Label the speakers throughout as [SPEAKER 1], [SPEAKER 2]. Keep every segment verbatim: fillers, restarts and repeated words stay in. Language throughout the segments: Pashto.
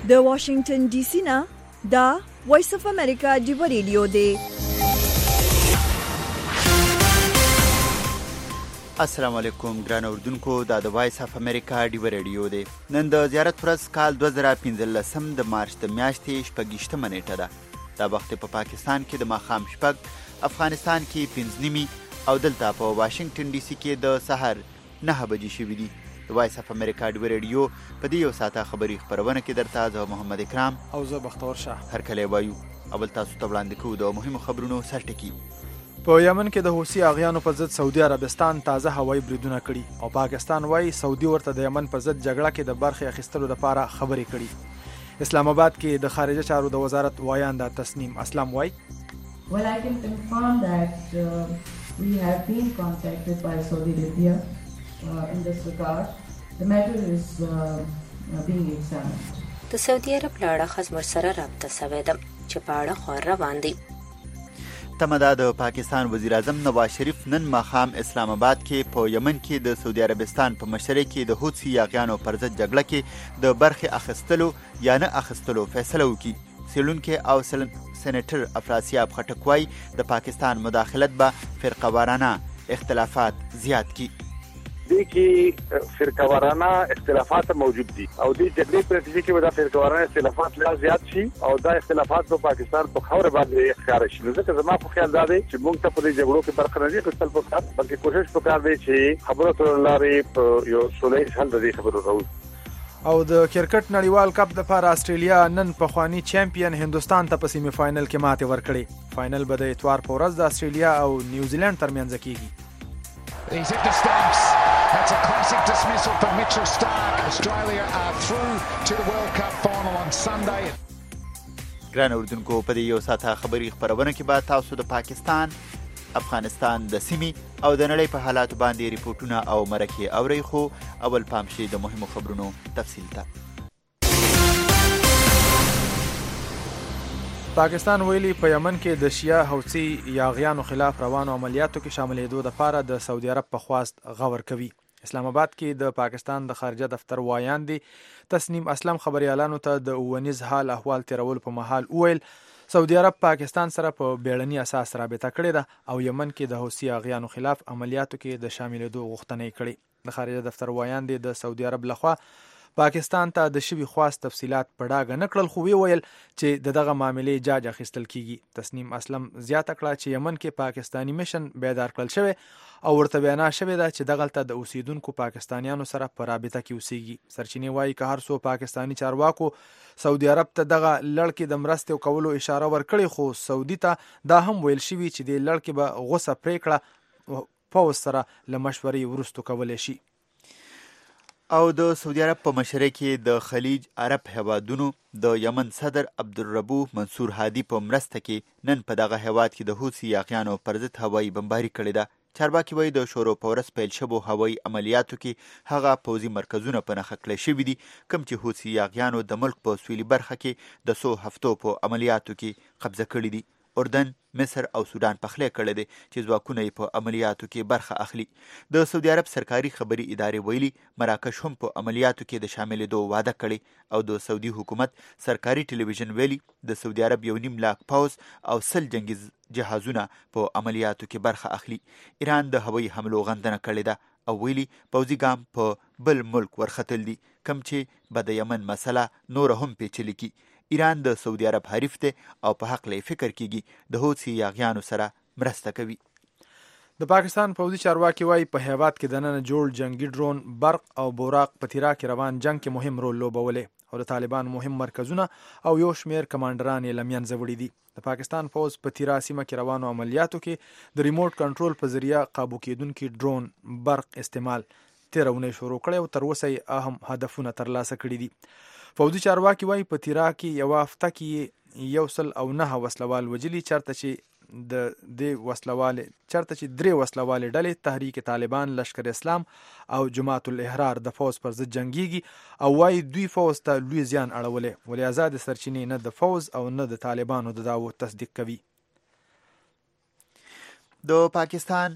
[SPEAKER 1] د واشنگټن ډي سي نه دا وایس اف امریکا ډیو ریډیو دی.
[SPEAKER 2] السلام علیکم ګران اوردونکو، دا د وایس اف امریکا ډیو ریډیو دی. نن د زیارت ورځ کال دوه زره پنځلسم د مارچ د میاشتې شپږیشتمه نیټه ده. دا وخت په پاکستان کې د ماښام شپږ، افغانستان کې پنځه نیمې او دلته په واشنگټن ډي سي کې د سهار نهه بجې شوي دي. د وایس اف امریکا ډیو ریډیو په دې یو ساعته خبري خپرونه کې درته زه محمد اکرام
[SPEAKER 3] او زه بختور شاه
[SPEAKER 2] هرکلی وایو. اول تاسو ته وړاندې کوو د مهمو خبرونو سرټکي.
[SPEAKER 3] په یمن کې د حوثي اغیانو په ضد سعودي عربستان تازه هوایي بریدونه کړي او پاکستان وایي سعودي ورته د یمن په ضد جګړه کې د برخې اخیستلو لپاره خبرې کړي. اسلام آباد کې د خارجه چارو د وزارت وایانده تسنیم اسلام وایي
[SPEAKER 4] Well, I can confirm that uh, we have been contacted by Saudi Arabia uh, in this regard. The matter is uh, being examined.
[SPEAKER 5] د سعودي عرب له اړخه زموږ سره رابطه شوې ده چې په اړه خور روان دي.
[SPEAKER 2] تمه ده د پاکستان وزیر اعظم نواز شریف نن ماښام اسلام آباد کې په یمن کې د سعودي عربستان په مشرۍ کې د حوثي یاغیانو پر ضد جګړه کې د برخې اخیستلو یا نه اخیستلو فیصله وکړي. څېړونکی او سینیټر افراسیاب خټک وایي د پاکستان مداخلت به فرقه وارانه اختلافات زیات کړي.
[SPEAKER 6] دې کې فرقه وارانه اختلافات موجود دي او دې جګړې په نتیجه کې به دا فرقه وارانه اختلافات لا زیات شي او دا اختلافات په پاکستان په خوره باندې ښکاره شي. نو ځکه زما په خیال دا دی چې موږ ته په دې جګړو کې برخه نه دي اخیستل پکار، بلکې کوشش پکار دی چې خبرو تر لارې په یو سوله حل د دې خبرو راوړو.
[SPEAKER 3] او د کرکټ نړیوال کپ دپاره استرالیا نن پخوانی چمپیون هندوستان ته په سیمي فاینل کې ماتې ورکړې. فاینل به د اتوار په ورځ د استرالیا او نیوزیلند ترمنځ کېږي.
[SPEAKER 7] He's hit the stumps. That's a classic dismissal for Mitchell Starc. Australia are through to the World Cup final on Sunday.
[SPEAKER 2] ګران اردوونکو، په دې یو ساعته خبري خپرونه کې به تاسو د پاکستان، افغانستان د سیمې او د نړۍ په حالاتو باندې ریپورټونه او مرکې اورئ. خو اول پام شي د مهمو خبرونو تفصیل ته.
[SPEAKER 3] پاکستان ویلي په یمن کې د شیعه حوثي یاغیانو خلاف روانو عملیاتو کې شاملېدو لپاره د سعودي عرب په خواست غور کوي. اسلام آباد کې د پاکستان د خارجه دفتر وایاندې تسنیم اسلم خبريالانو ته د اوونیز حال احوال تیرولو په مهال وویل سعودي عرب پاکستان سره په بیړني اساس رابطه کړې ده او یمن کې د حوثي یاغیانو خلاف عملیاتو کې د شاملېدو غوښتنه یې کړې. د خارجه دفتر وایاندې د سعودي عرب لخوا پاکستان ته د شوي خواست تفصیلات په ډاګه نه کړل، خو وی ویل چې د دغه معاملې جاج اخیستل کیږي. تسنیم اسلم زیاته کړه چې یمن کې پاکستانی میشن بیدار کړل شوی او ورته بیان شوی ده چې دغلته د اوسیدونکو پاکستانیانو سره په رابطه کې اوسېږي. سرچینې وایي که هر څو پاکستانی چارواکو سعودي عرب ته دغه لړکې د مرستې کولو اشاره ورکړې، خو سعودي ته دا هم ویل شوي چې د لړکې به غوسه پرېکړه پوځ سره له مشورې وروسته کولی شي.
[SPEAKER 2] او د سعودي عرب په مشرۍ کې د خلیج عرب هیوادونو د یمن صدر عبدالربوح منصور هادي په مرسته کې نن په دغه هیواد کې د حوثي یاغیانو پر ضد هوایي بمباري کړې ده. چارواکي وایي د شورو په ورځ پیل شوو هوایي عملیاتو کې هغه پوځي مرکزونه په نښه کړی شوي دي کوم چې حوثي یاغیانو د ملک په سویلي برخه کې د څو هفتو په عملیاتو کې قبضه کړي دي. اردن، مصر او سودان پخلی کړی دی چې ځواکونه یې په عملیاتو کې برخه اخلي. د سعودي عرب سرکاري خبري ادارې ویلي مراکش هم په عملیاتو کې د شاملېدو وعده کړې او د سعودي حکومت سرکاري ټلویزیون ویلي د سعودي عرب یو نیم لاک پوځ او سل جنگي جهازونه په عملیاتو کې برخه اخلي. ایران د هوایي حملو غندنه کړې ده او ویلي پوځي ګام په بل ملک ورختل دي کوم چې به د یمن مسله نور هم پیچلې کړي. ایران د سعودي عرب حریف دی او په حق له فکر کیږي د حوثي یاغیانو سره مرسته کوي.
[SPEAKER 3] د پاکستان پوځي چارواکي وایي په هیواد کې دننه جوړ جنگي ډرون برق او بوراق په تیرا کې روان جنگ کې مهم رول لوبولې او د طالبان مهم مرکزونه او یو شمیر کمانډران یې له منځه وړي دي. د پاکستان پوځ په تیرا سیمه کې روانو عملیاتو کې د ریموټ کنټرول په ذریعه قابو کېدونکي ډرون برق استعمال تیره اونۍ شروع کړی او تر اوسه یې اهم هدفونه ترلاسه کړي دي. پوځي چارواکي وایي په تیرا کې یوه هفته کې یو سل او نهه وسلوال وجلي، چرته چې د دې وسلوالې چرته چې درې وسلوالې ډلې تحریک طالبان، لشکر اسلام او جماعت الاحرار د فوز پر ضد جنگیږي او وایي دوی فوز ته لوی زیان اړولی، ولې آزاد سرچینې نه د فوز او نه د طالبانو د دعوو تصدیق کوي.
[SPEAKER 2] د پاکستان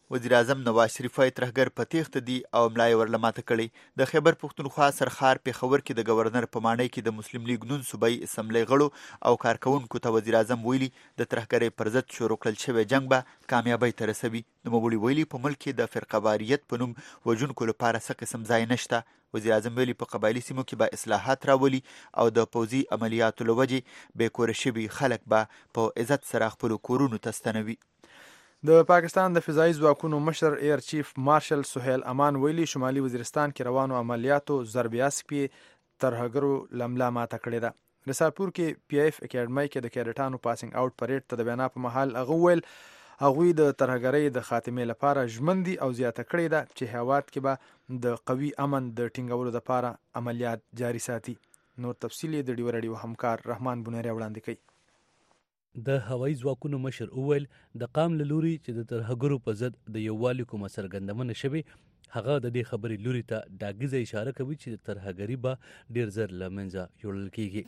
[SPEAKER 2] وزیر اعظم نواز شریف وايي ترهګر په تیښته دي او ملا یې ورله ماته کړې. د خیبر پښتونخوا سرخار پېښور کې د گورنر په ماڼۍ کې د مسلم لیګ نون صوبایي اسمبلۍ غړو او کارکوونکو ته وزیر اعظم ویلي د ترهګرۍ پر ضد شروع کړل شوی جنګ به کامیابۍ ته رسوي. نوموړي ویلي په ملک کې د فرقهواریت په نوم وژونکو لپاره څه قسم ځای نشته. وزیر اعظم ویلي په قبایلي سیمو کې به اصلاحات راولي او د پوځي عملیاتو له وجې بېکوره شوي خلک به په عزت سره خپلو کورونو ته ستنوي.
[SPEAKER 3] د پاکستان د فضایي ځواکونو مشر ایر چیف مارشل سهیل امان ویلي شمالي وزیرستان کې روانو عملیاتو ضرب اسپي ترهګرو لملا ماته کړې ده. رسالپور کې پی ایف اکیډمۍ کې د کیډټانو پاسینګ اوټ پریډ ته د وینا په مهال هغه ویل هغوی د ترهګرۍ د خاتمې لپاره ژمن دي او زیاته کړې ده چې هیواد کې به د قوي امن د ټینګولو لپاره عملیات جاري ساتي. نور تفصیل یې د ډیو رادیو همکار رحمان بونیری وړاندې کوي.
[SPEAKER 8] د هوایي ځواکونو مشر وویل د قام له لوري چې د ترهګرو په ضد د یووالي کومه څرګندونه شوې هغه د دې خبرې لوري ته ډاګیزه اشاره کوي چې د ترهګري به ډیر زر له منځه یوړل کیږي.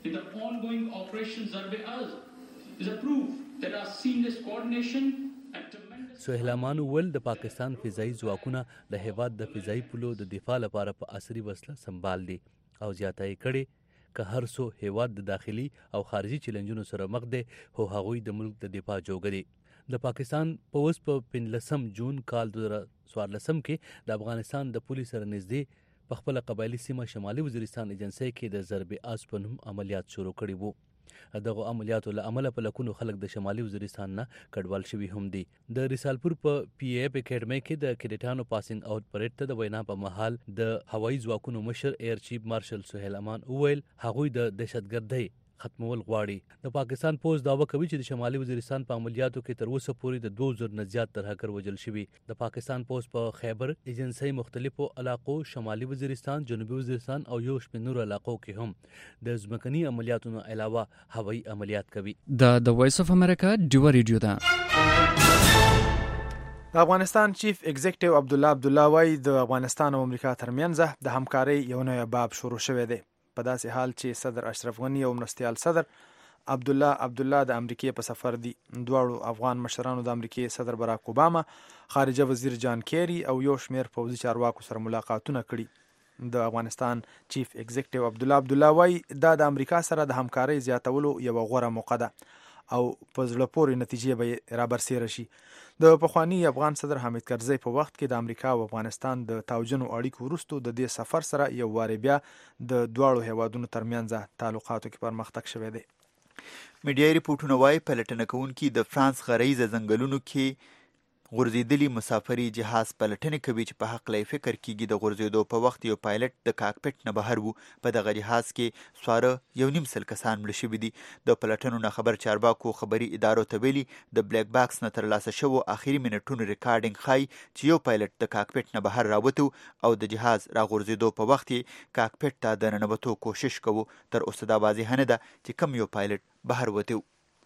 [SPEAKER 8] سهیل امان وویل د پاکستان فضایي ځواکونه د هیواد د فضایي پولو د دفاع لپاره په عصري وسله سمبال دي او زیاته یې کړې که هر څو هیواد د داخلي او خارجي چیلنجونو سره مخ دی خو هغوی د ملک د دفاع جوګه دي. د پاکستان پوځ په پنځلسم جون کال دوه زره څوارلسم کې د افغانستان د پولي سره نږدې په خپله قبایلي سیمه شمالي وزیرستان ایجنسۍ کې د ضرب آس په نوم عملیات شروع کړي وو. دغه عملیاتو له امله په لکونو خلک د شمالي وزیرستان نه کډوال شوي هم دي. د رسالپور په پی ایف اکیډمۍ کې د کیډټانو پاسینګ اوټ پریډ ته د وینا په مهال د هوایي ځواکونو مشر ایر چیف مارشل سهیل امان وویل هغوی د دهشتګردۍ ختمول غواړي. د پاکستان پوځ دعوه کوي چې د شمالي وزیرستان په عملیاتو کې تر اوسه پورې د دوه زره نه زیات ترهګر وژل شوي. د پاکستان پوځ په خیبر ایجنسۍ مختلفو علاقو شمالي وزیرستان جنوبي وزیرستان او یو شمېر نورو علاقو کې هم د ځمکني عملیاتو نه علاوه هوایي عملیات کوي.
[SPEAKER 9] دا د وایس اف امریکا ډیو ریډیو ده.
[SPEAKER 3] د افغانستان چیف ایگزیکټیو عبدالله عبدالله وايي د افغانستان او امریکا ترمنځ د همکارۍ یو نوی باب شروع شوی دی. په داسې حال چې صدر اشرف غني او مرستیال صدر عبدالله عبدالله د امریکې په سفر دي. دواړو افغان مشرانو د امریکې صدر براک اوباما، خارجه وزیر جان کیری او یو شمیر پوځي چارواکو سره ملاقاتونه کړي. د افغانستان چیف ایگزیکټیو عبدالله عبدالله وايي دا د امریکا سره د همکارۍ زیاتولو یوه غوره موقع ده او په زړه پورې نتیجې به رابرسېره شي. د پخواني افغان صدر حامد کرزي په وخت کې د امریکا او افغانستان د تاوجنو اړیکو وروسته د دې سفر سره یو وارې بیا د دواړو هیوادونو ترمنځ تعلقاتو کې پرمختګ شوی دی.
[SPEAKER 2] میډیایي ریپورټونه وایي پلټنه کوونکي د فرانس غرایزه ځنګلونو کې غورځېدلي مسافري جهاز پلټنې کوي چې په هکله یې فکر کیږي د غورځېدو په وخت یو پایلټ د کاکپټ نه بهر و. په دغه جهاز کې سواره یو نیم سل کسان مړه شوي دي. د پلټنو نه خبر چارواکو خبري ادارو ته ویلي د بلیک باکس نه ترلاسه شوو آخري منټونو ریکارډینګ ښایي چې یو پایلټ د کاکپټ نه بهر راوته او د جهاز راغورځېدو په وخت یې کاکپټ ته د ننوتو کوشش کوو. تر اوسه دا واضحه نه ده چې کم یو پایلټ بهر وته.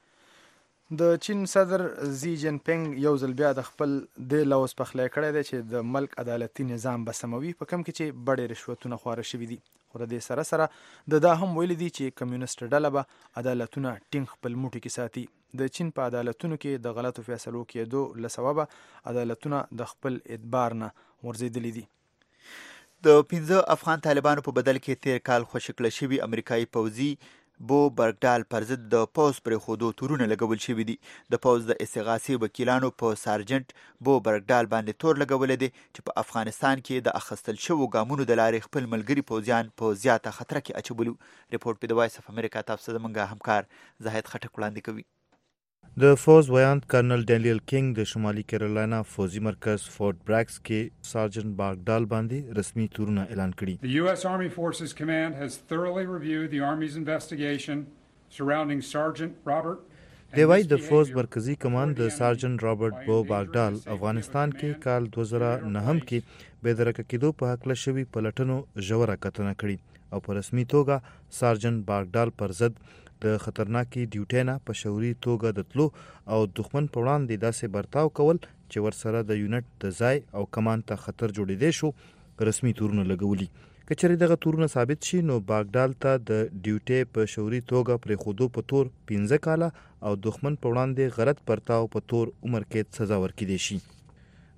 [SPEAKER 3] د چین صدر زی جن پینګ یو ځل بیا د خپل د لوز پخلی کړی دی چې د ملک عدالتي نظام به سموي په کم کې چې بډې رشوتونه خواره شوي دي. خو د دې سره سره د دا هم ویلي دي چې کمیونست ډله به عدالتونه ټینګ خپل موټي کې ساتي. د چین په عدالتونو کې د غلطو فیصلو کېدو له سببه عدالتونه د خپل اعتبار نه غورځېدلي دي.
[SPEAKER 2] د پنځه افغان طالبانو په بدل کې تیر کال خوشي کړل شوي امریکایي پوځي بو برګډال پر ضد د پوز پرېښودو تورونه لګول شوي دي. د پوز د استغاثې وکیلانو په سارجنټ بو برګډال باندې تور لګولی دی چې په افغانستان کې د اخیستل شوو ګامونو د لارې خپل ملګري پوځیان په زیاته خطر کې اچولي. ریپورټ په د وایس اف امریکا تاسو زموږ همکار زاهد خټک وړاندې کوي.
[SPEAKER 10] د فوز ویاند کرنل ډینیل کینګ د شمالي کیرولینا فوزي مرکز فورټ براکس کې سارجنټ بارګډال باندې رسمي تورونه اعلان کړي.
[SPEAKER 11] The U S Army Forces Command has thoroughly reviewed the Army's investigation surrounding Sergeant Robert.
[SPEAKER 10] دی وايي د فوز مرکزی کمانډ د سارجنټ رابرټ بو بارګډال افغانستان کې کال دوه زره نهم کې بې درکه کېدو په هکله شوي پلټنو ژوره کتنه کړې او په رسمي توګه سارجنټ بارګډال پر ضد د خطرناکي ډیوټۍ نه په شعوري توګه د تلو او دښمن په وړاندې داسې برتاو کول چې ورسره د یونټ د ځای او کمان ته خطر جوړېدی شو رسمي تورونه لګولي. که چېرې دغه تورونه ثابت شي نو بارګډال ته د ډیوټۍ په شعوري توګه پرېښودو په تور پنځه کاله او دښمن په وړاندې غلط برتاو په تور عمر قید سزا ورکړي شي.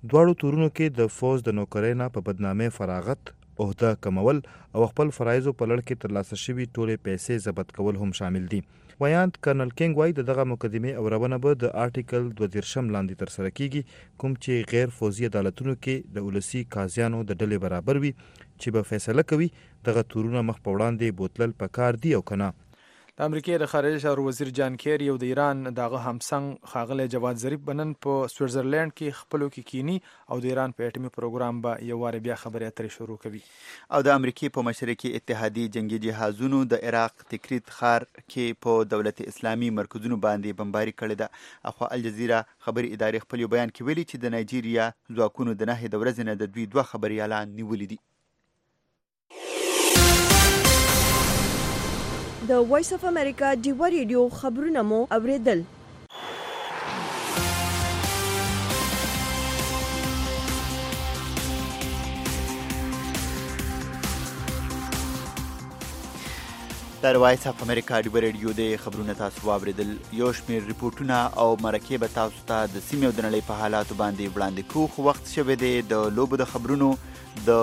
[SPEAKER 10] دواړو تورونو کې د فوز د نوکرۍ نه په بدنامۍ فراغت، عہده کمول او خپل فرایضو په لړ کې ترلاسه شوي ټولې پیسې ضبط کول هم شامل دي. ویاند کرنل کینګ وایي د دغه مقدمې اورونه به د آرټیکل دوه دېرشم لاندې ترسره کیږي، کوم چې غیر فوزي عدالتونو کې د ولسي قاضیانو د ډلې برابر وي چې به فیصله کوي دغه تورونه مخ په وړاندې بوتلل پکار دي او کنه.
[SPEAKER 3] د امریکای د خارجه چارو وزیر جان کیری او د ایران دغه همسنګ ښاغلی جواد ظریف بنن په سویټزرلند کې خپلو کې کینی او د ایران په اټومي پروګرام به یو واره بیا خبرې اترې شروع کوي.
[SPEAKER 2] او د امریکای په مشرۍ کې اتحادي جنگي جهازونو د عراق تکریت ښار کې په دولت اسلامي مرکزونو باندې بمباري کړې ده. اخوا الجزیره خبري ادارې خپل بیان کې ویلي چې د نایجیریا ځواکونو د نهې د ورځې نه د دوی دوه خبريالان نیولي دي.
[SPEAKER 1] د وایس اف امریکا ډیوا ریډیو خبرونه مو اوریدل.
[SPEAKER 2] در وایس اف امریکا ډیوا ریډیو د خبرونه تاسو واوریدل. یو شمېر ریپورټونه او مرکې به تاسو ته د سیمې او د نړۍ په حالاتو باندې وړاندې کوو، خو وخت شوی دی د لوبو د خبرونو. د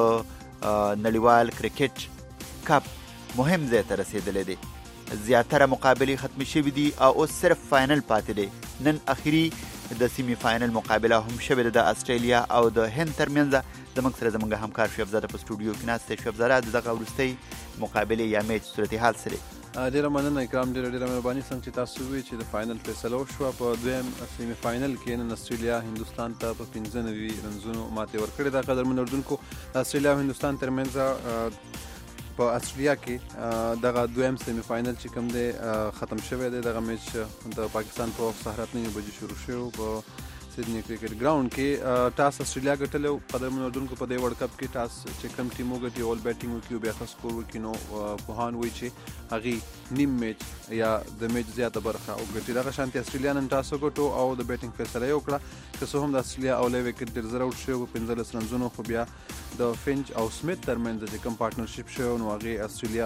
[SPEAKER 2] نړیوال کرکټ کپ مهم ځای ته رسیدلی دی. زیاتره مقابلې ختمې شوي دي او اوس صرف فاینل پاتې دی. نن اخري د سیمی فاینل مقابله هم شوې ده د استرالیا او د هند ترمنځ. زموږ سره زموږ همکار شعیب زاده په سټوډیو کې ناست دی. شعیب زاده، د دغه وروستۍ مقابلې یا میچ صورتحال څه دی؟
[SPEAKER 12] ډېره مننه اکرام، ډېره ډېره مهرباني. څنګه چې تاسو ووایئ چې د فاینل فیصله وشوه په دویم سیمی فاینل کې نن استرالیا هندوستان ته په پنځه نوي رنزونو ماتې ورکړې ده. قدرمنو اردونکو، د استرالیا او هندوستان ترمنځ په استرالیا کې دغه دویم سیمی فاینل چې کوم دی ختم شوی دی. دغه میچ د پاکستان په وخت سهار اته نیمې بجې شروع شو په سیدنی کرکټ ګراوند کې. ټاس استرالیا ګټلی و. قدرمنو اردونکو، په دې ورلډ کپ کې ټاس چې کوم ټیم وګټي اول بیټینګ وکړي او بیا ښه سکور وکړي، نو پوهان وایي چې هغې نیم میچ یا د میچ زیاته برخه وګټي. دغه شانتې استرالیا نن ټاس وګټو او د بیټینګ فیصله یې وکړه. که څه هم د استرالیا اولی وکټ ډېر زر آوټ شوی و، پنځلس رنزونو، خو بیا د فینچ او سمیت ترمنځ چې کوم پارټنرشپ شوی نو هغې استرالیا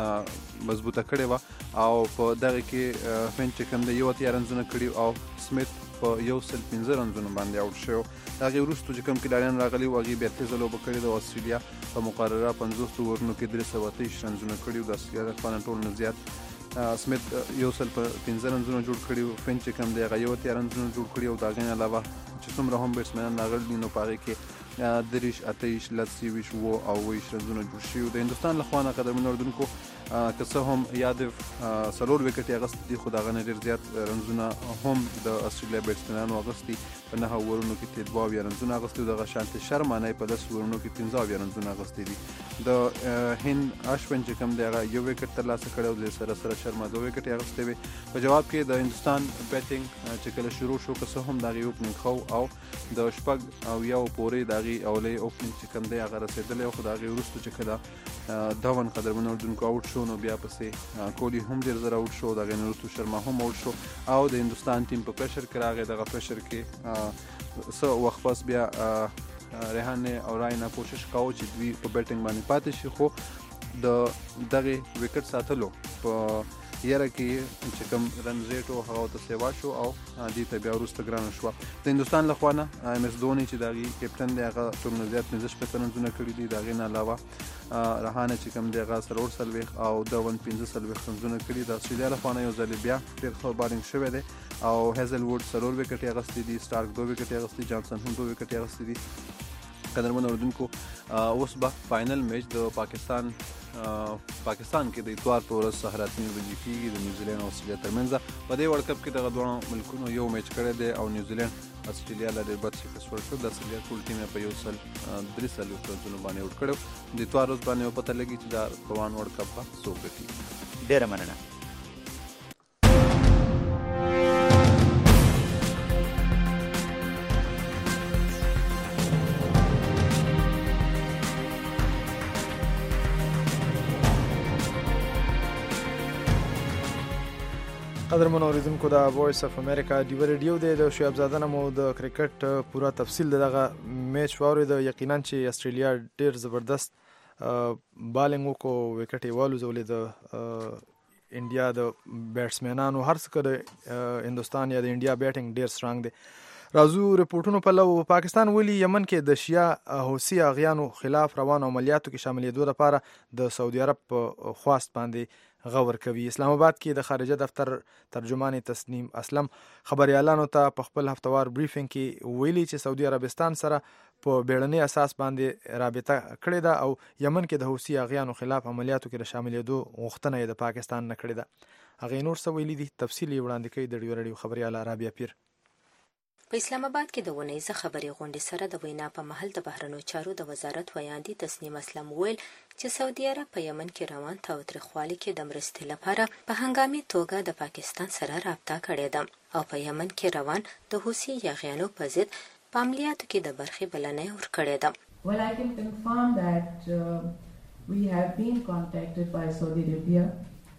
[SPEAKER 12] مضبوطه کړې وه او په دغه کې فینچ چې کوم دی یو اتیا رنزونه کړي او سمیت په یو سل پنځه رنزونو باندې آوټ شوی. د هغې وروستو چې کوم کیډاریان راغلي وو هغې بیا تیزه لوبه کړې ده او استرالیا په مقرره پنځوس اوورونو کې درې سوه اته ویشت رنزونه کړي وو. د استرالیا د خوا نه ټول نه زیات سمیت یو سل پنځه رنزونه جوړ کړي وو. فینچ چې کوم دی هغه یو اتیا رنزونه جوړ کړي او د هغې نه علاوه چې څومره هم بیټسمینان راغلي دي نو په هغې کې دریش، اته ویشت، لس ویشت، اووه او اووه ویشت رنزونه جوړ شوي. د هندوستان له خوا نه قدرمنو اردونکو که څه هم یادف څلور وکټ یې اخیستی دي، خو د هغه نه ډېر زیات رنزونه هم د استرالیا بیټسمینانو اخیستي. په نهه اوورونو کې یې دوه اویا رنزونه اخیستي او دغه شانتې شرمانه یې په لس اوورونو کې پنځه اویا رنزونه اخیستي دي. د هند اشون چې کوم دی هغه یو وکټ ترلاسه کړی او د سره سره شرما دوه وکټ یې اخیستی وي. په جواب کې د هندوستان بیټینګ چې کله شروع شو، که څه هم د هغې اوپننګ ښه او د شپږ او یو پورې د هغې اولی اوپننګ چې کوم دی هغه رسېدلی و، خو د هغې وروستو چې کله دون قدرمنو اردونکو آوټ شو نو بیا پسې کوهلي هم ډېر زر آوټ شو، د هغې نه وروستو شرما هم آوټ شو او د هندوستان ټیم په پریشر کې راغی. دغه پریشر کې څه وخت پس بیا ریحان او راینا کوشش کاوه چې دوی په بیټینګ باندې پاتې شي، خو د دغې وکټ ساتلو په یره کې چې کوم رن ریټ و هغه ورته سیوا شو او دې ته بیا وروسته ګرانه شوه. د هندوستان له خوا نه ایم ایس دوني چې د هغې کیپټن دی هغه ټول نه زیات پنځه شپېته رنزونه کړي دي. د هغې نه علاوه رحانه چې کوم دی هغه څلور څلوېښت او دون پنځه څلوېښت رنزونه کړي. د استرالیا له خوا نه یو ځل بیا ډېر ښه بالینګ شوی دی او هیزل ووډ څلور وکټ یې اخیستي دي، سټارک دوه وکټ یې اخیستي، جانسن هم دوه وکټ یې اخیستي دي. قدرمنو اردونکو، اوس به فاینل میچ د پاکستان پاکستان کې د اتوار په ورځ سهار اته نیمې بجې کېږي د نیوزیلینډ او استرالیا ترمنځ. په دې ورلډ کپ کې دغه دواړو ملکونو یو میچ کړی دی او نیوزیلینډ استرالیا له ډېر بد شکست ورکړ. د استرالیا ټول ټیم یې په یو سل درې څلوېښت رنزونو باندې آوټ کړی. د اتوار ورځ باندې به پته لګي چې دا روان ورلډ کپ به څوک ګټي.
[SPEAKER 2] ډېره مننه.
[SPEAKER 3] قدرمنو اوریدونکو، د وایس اف امریکا ډیوا ریډیو دی. د شعیب زاده نه مو د کرکټ پوره تفصیل دغه میچ واورید. یقینا چې استرالیا ډیر زبردست بالینګ وکړو، وکټ یې والوزولې. د انډیا د بیټسمینانو هر څه کړه، هندوستان یا د انډیا بیټینګ ډیر سترانګ دی. راځو رپورټونو په لو. پاکستان ویلي یمن کې د شیعه حوثي اغیانو خلاف روانو عملیاتو کې شاملېدو لپاره د سعودي عرب په خواست باندې غور کوي. اسلام آباد کې د خارجه دفتر ترجمان تسنیم اسلم خبريالانو ته په خپل هفتوار بریفینګ کې ویلي چې سعودي عربستان سره په بیړني اساس باندې رابطه کړې ده او یمن کې د حوثي اغیانو خلاف عملیاتو کې شاملېدو غوښتنه یې د پاکستان نه کړې ده. هغه نور څه ویلي دي تفصیل وړاندې کوي د ډیو رادیو خبريال رابعه پیر.
[SPEAKER 5] په اسلام آباد کې د ونیزه خبري غونډې سره د وینا په محل د بهرنیو چارو د وزارت ویاندي تسنیم اسلم ویل چې سعودي عرب په یمن کې روان تاوتریخوالي کې د مرستې لپاره په هنګامي توګه د پاکستان سره رابطه کړې ده او په یمن کې روان د حوثي یاغیانو په ضد په عملیاتو کې د برخې بلنه ورکړې ده.
[SPEAKER 4] Well, I can confirm that uh, we have been contacted by Saudi Arabia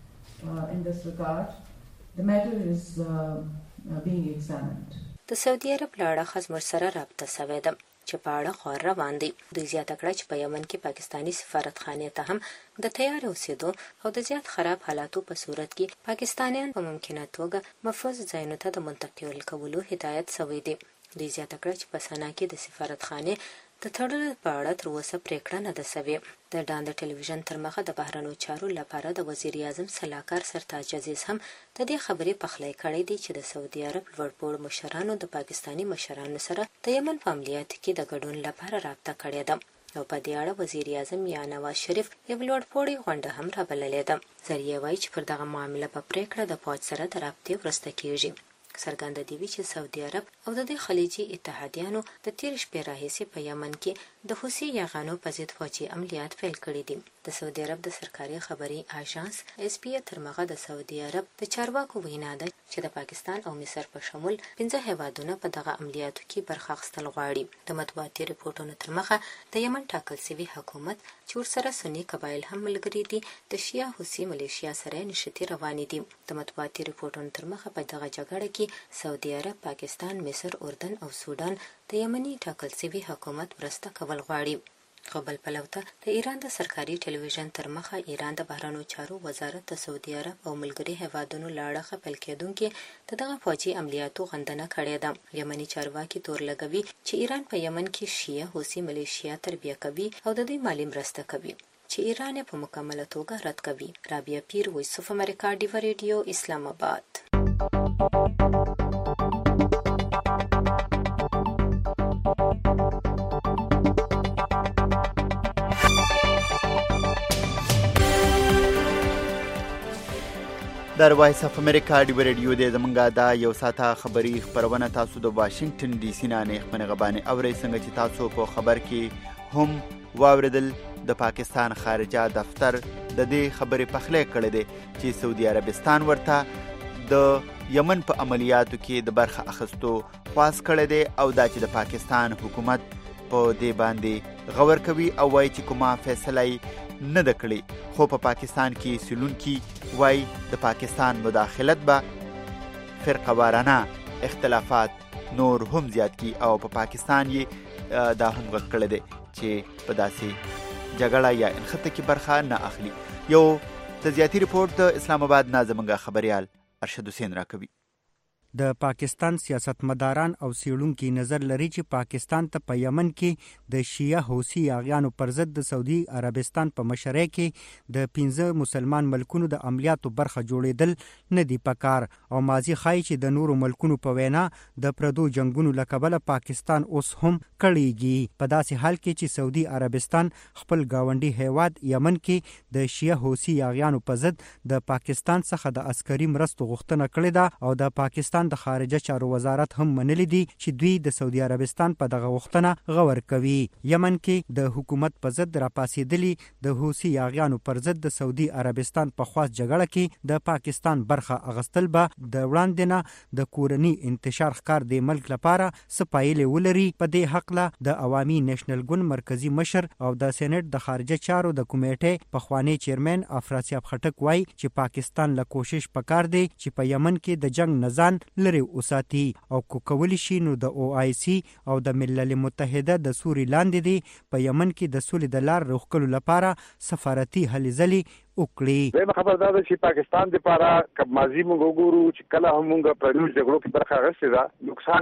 [SPEAKER 4] uh, in this regard. The matter is uh, uh, being examined.
[SPEAKER 5] د سعودي عرب له اړخه زموږ سره رابطه شوې ده چې په اړه خور روان دي. دوی زیاته کړه چې په یمن کې پاکستاني سفارتخانې ته هم د تیار اوسېدو او د زیات خراب حالاتو په صورت کې پاکستانیان په ممکنه توګه محفوظ ځایونو ته د منتقل کولو هدایت شوی دی. دوی زیاته کړه چې په سنا کې د سفارتخانې د تړلو په اړه تر اوسه پریکړه نه ده شوې. د ډان د ټلویزیون تر مخه د بهرنیو چارو لپاره د وزیر اعظم سلاکار سرتاج عزیز هم د دې خبرې پخلی کړی دی چې د سعودي عرب لوړپوړو مشرانو د پاکستاني مشرانو سره د یمن په عملیاتو کې د ګډون لپاره رابطه کړې ده او په دې اړه وزیر اعظم یا نواز شریف یو لوړپوړی غونډه هم رابللې ده. ذریعه وایي چې پر دغه معامله په پریکړه د پوځ سره د رابطې وروسته کیږي. څرګنده دی چې سعودي عرب او د دې خلیجي اتحادیانو د تیر شپې راهیسې په یمن کې د حوثي یاغانو په ضد فوجي عملیات پیل کړي دي. د سعودي عرب د سرکاري خبري اژانس اس پی تر مغه د سعودي عرب د چارواکو وینا ده چې د پاکستان او مصر په شمول پنځه هیوادونه په دغه عملیاتو کې برخه اخیستل غواړي. د مطبوعاتي رپورټونو تر مخه د یمن ټاکل شوی حکومت چې ورسره سني قبایل هم ملګري دي د شیعه حوثي ملیشیا سره نشتی روانې دي. د مطبوعاتي رپورټونو تر مخه په دغه جګړه کې سعودي عرب، پاکستان، مصر، اردن او سودان د یمني ټاکل شوی حکومت مرسته کول غواړي. خو بل پلو ته د ایران د سرکاري ټلویزیون تر مخه ایران د بهرنیو چارو وزارت د سعودي عرب او ملګري هیوادونو له اړخه پیل کېدونکې د دغه فوجي عملیاتو غندنه کړې ده. یمني چارواکي تور لګوي چې ایران په یمن کې شیعه حوثي ملیشیا تربیه کوي او د دوی مالی مرسته کوي چې ایران په مکمله توګه رد کوي. رابعه پیر، وایس اف امریکا، ډیو ریډیو، اسلام آباد.
[SPEAKER 2] در وایس اف امریکا ډیو ریډیو د زمونږه دا یو ساته خبری خبرونه تاسو د واشنگټن ډي سي نه نه خبرونه غبانې اورئ. څنګه چې تاسو په خبر کې هم واوریدل د پاکستان خارجه دفتر د دې خبرې پخلی کړې ده چې سعودي عربستان ورته د یمن په عملیاتو کې د برخه اخیستو خواست کړی دی او دا چې د پاکستان حکومت په دې باندې غور کوي او وایي چې کومه فیصله نه ده کړې. خو په پاکستان کې سیلونکي وایي د پاکستان مداخلت به فرقه وارانه اختلافات نور هم زیات کی او په پا پاکستان یې دا هم غږ کړی دی چې په داسې جګړه یا انخته کې برخه نه اخلي. یو تجزیاتي رپورټ د اسلام آباد نه زموږ خبريال ارشد حسین راکوي.
[SPEAKER 13] د پاکستان سیاستمداران او څېړونکي نظر لري چې پاکستان ته په یمن کې د شیعه حوثي یاغیانو پر ضد د سعودي عربستان په مشرۍ کې د پنځه مسلمان ملکونو د عملیاتو برخه جوړېدل نه دی پکار او ماضي ښایي چې د نورو ملکونو په وینا د پردو جنگونو له کبله پاکستان اوس هم کړیږي. په داسې حال کې چې سعودي عربستان خپل گاونډي هیواد یمن کې د شیعه حوثي یاغیانو په ضد د پاکستان څخه د عسکري مرستو غوښتنه کړې ده او د پاکستان د خارجه چارو وزارت هم منلی دي چې دوی د سعودي عربستان په دغه غوښتنه غور کوي. یمن کې د حکومت په ضد راپاسېدلي د حوثي یاغیانو پر ضد د سعودي عربستان په خواست جګړه کې د پاکستان برخه اغستل به د وړاندې نه د کورني انتشار ښکار د ملک لپاره څه پایلې ولري. په دې هکله د عوامي نیشنل ګوند مرکزي مشر او د سېنات د خارجه چارو د کمیټې پخوانی چیرمن افراسیاب خټک وایي چې پاکستان له کوشش پکار دی چې په یمن کې د جنگ نزان لري وساتي او کو کولی شي نو د او آی سی او د ملل متحده د سوري لاندې دی په یمن کې د سولې د لار روخکلو لپاره سفارتي هلې ځلې وکړي.
[SPEAKER 6] زه خبردار ده چې پاکستان لپاره کب ماضي موږ وګورو چې کله هم موږ په لوی جګړو کې برخه اخیستې ده نقصان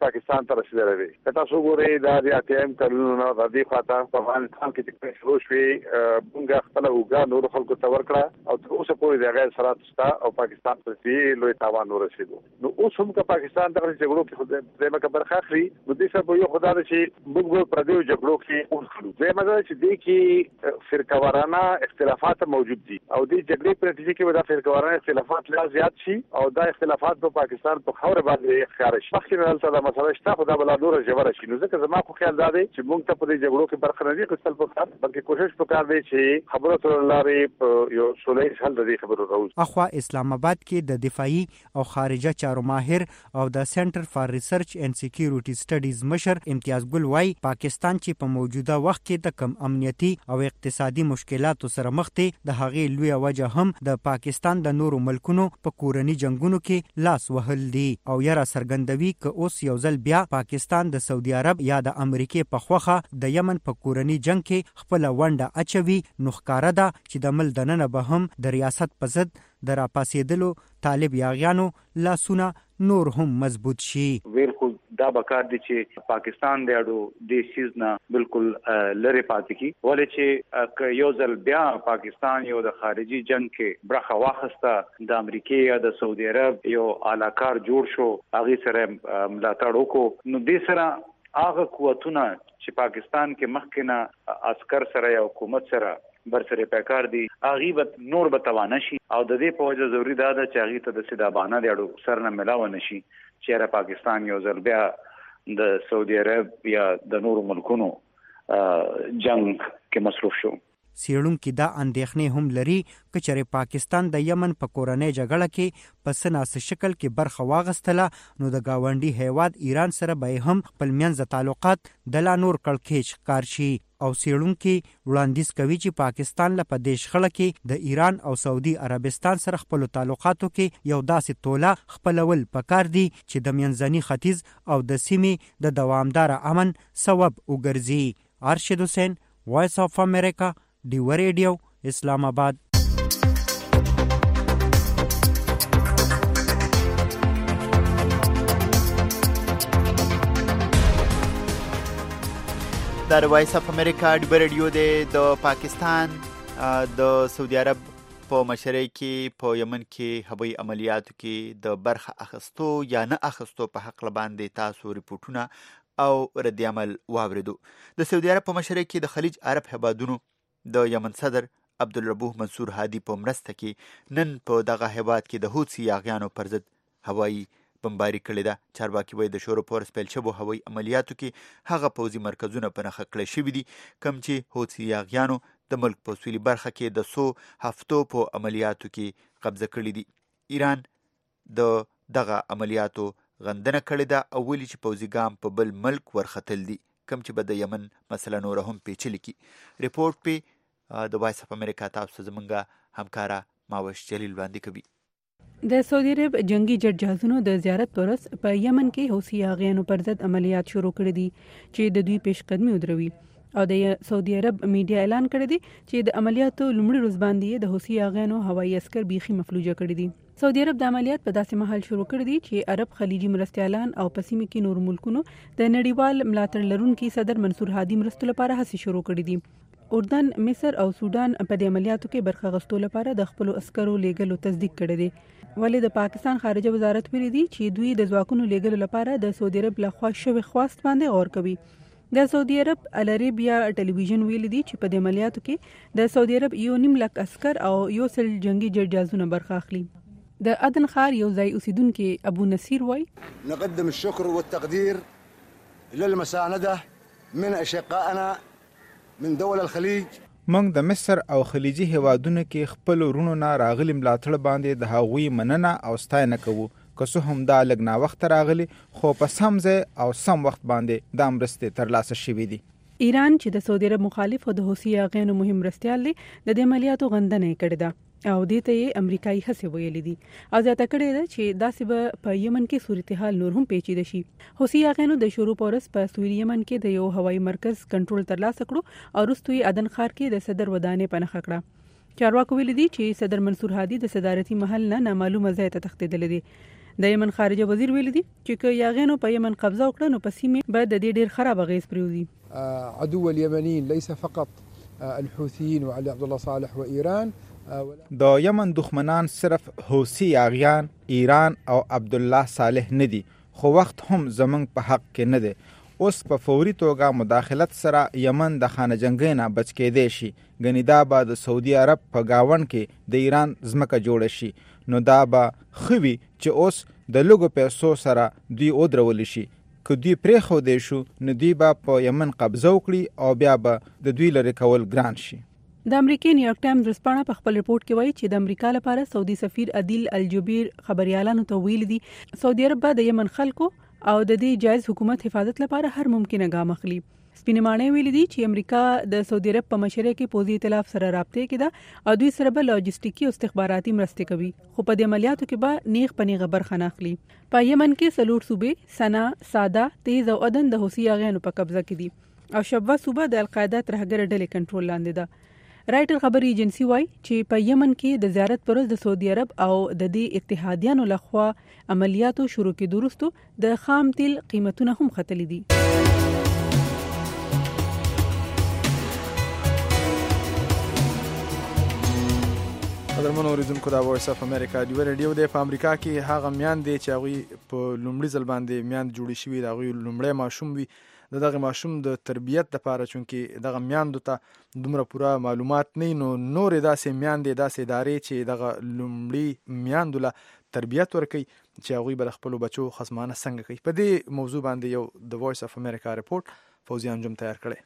[SPEAKER 6] پاکستان ته رسیدلې دي. که تاسو ګورئ دا د اتیم کلونو د دې خاطر په افغانستان کې چې شروع شوې موږ خپل وګا نور خلکو ته ورکړه او تر اوسه پورې د غیر سرات ستا او پاکستان ته چې لوی تاوان ورسېدو. نو اوس هم که پاکستان ته جګړو کې خدای دې مکه برخه اخلي نو دې سره یو خدای چې موږ پر دې جګړو کې اوسلو. زه مزه چې دې کې فرقوارانه اختلافات موجود دي او دې جګړې په نتیجه کې ودا فرقوارانه اختلافات لا زیات شي او دا اختلافات په پاکستان په خوره باندې ښکار شي. مخکې دلته دا مسله شته خو دا بل نور جوړه شي. نو ځکه زما خو خیال دا دی چې موږ ته په دې جګړو کې برخه نه دي خپل په کار بلکې کوشش وکړو دی چې خبرو تر لارې یو سولې حل د دې خبرو راوځي.
[SPEAKER 13] اخوا اسلام آباد کې د دفاعي او خارجه چارو ماهر او د سنټر فار ریسرچ اینڈ سکیورټي سټډیز مشر امتیاز ګل وايي پاکستان چې په موجوده وخت کې د کم امنیتي او اقتصادي مشکلاتو سره مخ دی د هغې لوی وجه هم د پاکستان د نورو ملکونو په کورني جنگونو کې لاس وهل دي او یاره څرګندوي ک اوس یو ځل بیا پاکستان د سعودي عرب یا د امریکای په خوخه د یمن په کورني جنگ کې خپل ونډه اچوي. نو ښکاره ده چې د مل دننه به هم د ریاست په ضد د راپاسېدلو طالب یاغیانو لاسونه نور هم مضبوط شي.
[SPEAKER 14] بالکل دا بکار دي چې پاکستان د اړو د سیز نه بالکل لری پاتې کی ولې چې یو ځل بیا پاکستان یو د خارجي جنگ کې برخه واخسته د امریکای یا د سعودي عرب یو علاقار جوړ شو هغه سره ملاتړ وکړو نو د سره هغه قوتونه چې پاکستان کې مخکنه عسكر سره یا حکومت سره برسره پکار دي هغه نور به توانه شي او د دې په وجه ضروری ده چې هغه ته د سیدابانه د اړو سر نه ملاو نشي چې را پاکستان یو ځل بیا د سعودي عرب یا د نورو ملکونو جنگ کې مصروف شو.
[SPEAKER 13] سیړونکو دا اندېښنې هم لري چې چېرې پاکستان د یمن په کورنۍ جګړه کې په سناس شکل کې برخه واغستله نو د گاونډي هیواد ایران سره به هم خپل منځ تعلقات د لا نور کړکېچ ښکار شي او سیړونکو وړاندیز کوي چې پاکستان له پدیش خړه کې د ایران او سعودي عربستان سره خپل تعلقاتو کې یو داسې توله خپلول پکار دي چې د منځني ختیځ او د سیمې د دوامدار امن سبب وګرځي. ارشد حسین، وایس اف امریکا، ډیو ریډیو، اسلام آباد.
[SPEAKER 2] د وایس اف امریکا ډیو ریډیو د پاکستان د سعودي عرب په مشرۍ کې په یمن کې هوایي عملیاتو کې د برخه اخستو یا نه اخستو په حق باندې تاسو ریپورتونه او رد عمل واوریدو. د سعودي عرب په مشرۍ کې د خلیج عرب هیوادونو د یمن صدر عبدالربوح منصور هادي په مرسته کې نن په دغه هیواد کې د حوثي یاغیانو پر ضد هوایي بمباري کړې ده. چارواکي وایي د شورو په پیل شوو هوایي عملیاتو کې هغه پوځي مرکزونه په نښه کړل شوي دي کوم چې حوثي یاغیانو د ملک په سویلي برخه کې د څو هفتو په عملیاتو کې قبضه کړي دي. ایران د دغه عملیاتو غندنه کړې ده او ویلي چې پوځي ګام په بل ملک ورختل دي کوم چې به د یمن مسله نور هم پیچلې کی. ریپورت په د وایس اف امریکا تاسو زمونږه همکارا ماوش جلیل وړاندې کوي.
[SPEAKER 15] د سعودي عرب جنگي جټ جهازونو د زیارت پرس په یمن کې حوثي یاغیانو پر ضد عملیات شروع کړي دي چې د دوی پیش قدمي ودروي او د سعودي عرب میډیا اعلان کړی دی چې د عملیاتو لومړي ورځ باندې د حوثي یاغیانو هوایي عسكر بیخي مفلوجه کړي دي. سعودي عرب د عملیات په داسې مهال شروع کړي دي چې عرب خلیجي مرستیالان او پسیمه کې نور ملکونو د نړیوال ملاتړ لرونکي صدر منصور هادي مرستو لپاره هڅې شروع کړي دي. اردن، مصر او سودان په دې عملیاتو کې برخه غستو لپاره د خپل عسکرو لیږلو تصدیق کړی دی. ولې د پاکستان خارجه وزارت ویلي دی چې دوی د ځواکونو لیږلو لپاره د سعودي عرب لخوا شوی خواست باندې غور کوي. د سعودي عرب العربیه ټلویزیون ویلي دی چې په دې عملیاتو کې د سعودي عرب یو نیم لک عسكر او یو سل جنگي جټ جهازونه برخه اخلي. د عدن ښار یو ځای اوسیدونکو ابو نصیر وای
[SPEAKER 16] نقدم الشكر والتقدير للمسانده من اشقائنا من دول الخليج.
[SPEAKER 17] موږ د مصر او خلیجي هیوادونو کې خپل ورونو نه راغلي ملاتړ باندې د هغوی مننه او ستاینه کوو. که څه هم دا لږ ناوخته راغلي خو په سم ځای او سم وخت باندې دا مرستې ترلاسه شوي دي.
[SPEAKER 15] ایران چې د سعودي عرب مخالف او د حوثي یاغیانو مهم مرستیال دی د دې عملیاتو غندنه کړې ده او دې ته یې امریکایي هڅې ویلې دي او زیاته کړې ده چې داسې به په یمن کې صورتحال نور هم پیچیده شي. حوثي یاغیانو د شروع پورس په سویلي یمن کې د یو هوایي مرکز کنټرول ترلاسه کړو او وروسته یې عدن ښار کې د صدر ودانې په نښه کړه. چارواکو ویلي دي چې صدر منصور هادي د صدارتي محل نه نامعلومه ځای ته تښتېدلی دی. د یمن خارجه وزیر ویل دي چې که یاغیانو په یمن قبضه وکړه نو په سیمه به د دې ډیر خراب اغیز پریوزي.
[SPEAKER 18] عدو اليمنيين ليس فقط الحوثيين وعلي عبد الله صالح وإيران.
[SPEAKER 17] د یمن دښمنان صرف حوثي یاغیان، ایران او عبدالله صالح نه دي، خو وخت هم زمونږ په حق کې نه دی. اوس په فوري توګه مداخلت سره یمن د خانه جنګۍ نه بچ کېدی شي. ګنې دا به د سعودي عرب په ګاونډ کې د ایران ځمکه جوړه شي، نو دا به ښه وي چې اوس د لږو پیسو سره دوی ودرولی شي. که دوی پرېښودی شو نو دوی به په یمن قبضه وکړي او بیا به د دوی لرې کول ګران شي.
[SPEAKER 15] د امریکای نیویارک ټایمز ورځپاڼه په خپل ریپورت کې وایي چې د امریکا لپاره سعودي سفیر عادل الجبیر خبريالانو ته ویل دي سعودي عرب به د یمن خلکو او د دې جایز حکومت حفاظت لپاره هر ممکنه ګام اخلي. سپینمانه ویل دي چې امریکا د سعودي عرب په مشرۍ کې پوځي ائتلاف سره رابطه کې ده او دوی سره به لاجستیکي او استخباراتي مرستې کوي، خو په دې عملیاتو کې به نیغ پنیغه برخه نه اخلي. په یمن کې سلور صوبې سنا، ساده، تیز او عدن د حوثي یاغیانو په قبضه کې دي او شبوه صوبه د القاعده ترهګر ډلې کنټرول لاندې ده. رائټر خبري ایجنسی وایي چې په یمن کې د زیارت پر ورځ د سعودي عرب او د دې اتحادیانو لخوا عملیاتو شروع کېدو وروسته د خام تیل قیمتونه هم ختلي دي.
[SPEAKER 3] قدرمنو اوریدونکو د وایس اف امریکا ډیو ریډیو د په امریکا کې هغه میان دي چې هغوی په لومړي ځل باندې میان جوړې شوي د هغوی لومړی ماشوم وي. د دغه ماشوم د تربیت لپاره چونکې دغه میاندو ته دومره پوره معلومات نه نو نورې داسې میاندې داسې ادارې چې دغه لومړي میاندو له تربیت ورکوي چې هغوی به د خپلو بچو خصمانه څنګه کوي. په دې موضوع باندې یو د وایس اف امریکا ریپورت فوزیه انجم تیار کړی.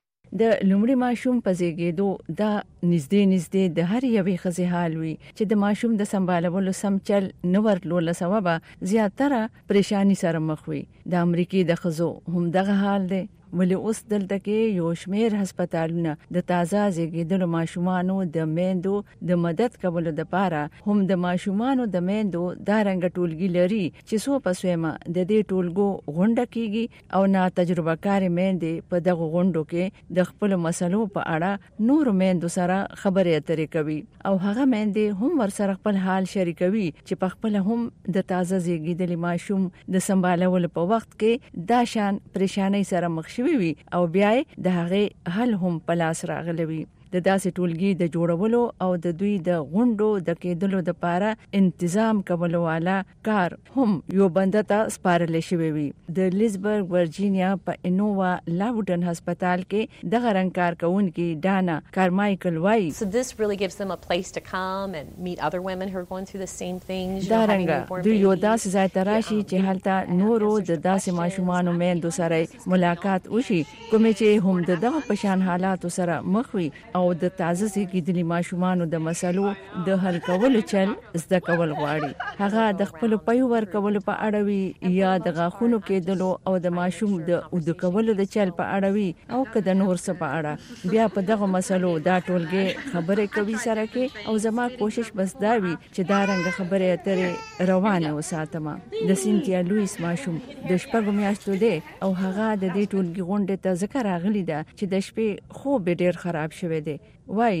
[SPEAKER 19] د لومړي ماشوم په زیږېدو دا نږدې نږدې د هر یوې ښځې حال وي چې د ماشوم د سمبالولو سم چل نه ورتلو له سببه زیاتره پریشانی سره مخ وي. د امریکای د ښځو هم دغه حال دی، ولې اوس دلته کې یو شمیر هسپتالونه د تازه زیږیدلو ماشومانو د میندو د مدد کولو لپاره هم د ماشومانو د میندو دا رنګ ټولګي لري چې سو پسویمه د دې ټولګو غونډه کیږي او نا تجربه کار میندې په دغه غونډو کې د خپل مسلو په اړه نور میندو سره خبرې اترې کوي او هغه میندې هم ورسره خپل حال شریکوي چې په خپل هم د تازه زیږیدلي ماشوم د سمبالولو په وخت کې دا شان پریشانی سره مخ شوي وي او بیا د هغه حل هم په لاس راغلی. د داسې ټولګي د جوړولو او د دوی د غونډو د کېدلو لپاره تنظیم کولو والا کار هم یو بنده ته سپارل شوی وي. د لیزبرګ ورجینیا په انووا لاوډن هسپتال کې د غرنګ کار کوونکی ډانا کارمایکل وای
[SPEAKER 20] So this really gives them a place to come and meet other women who are going through the same things.
[SPEAKER 19] دا رنګ دوی یو داسې ځای ته راشي چې هلته نورو د داسې ماشومانو میندو سره ملاقات وشي کومې چې هم دغه پشان حالاتو سره مخ وي او د تازه زیږیدلي ماشومانو د مسلو د حل کولو چل زده کول غواړي. هغه د خپل پيو ورکولو په اړه وي یا د غاښونو کېدلو او د ماشوم د اود کولو د چل په اړه وي او کله نور څه په اړه بیا په دغه مسلو دا ټولګي خبرې کوي سره کې او زما کوشش بس دا وي چې دا رنګ خبرې اترې روانه وساتم. د سینتیا لویس ماشوم د شپږو میاشتو دی او هغه د دې ټولګي غونډې ته ذکر راغلی ده چې د شپې خوب ډیر خراب شوی دی. وای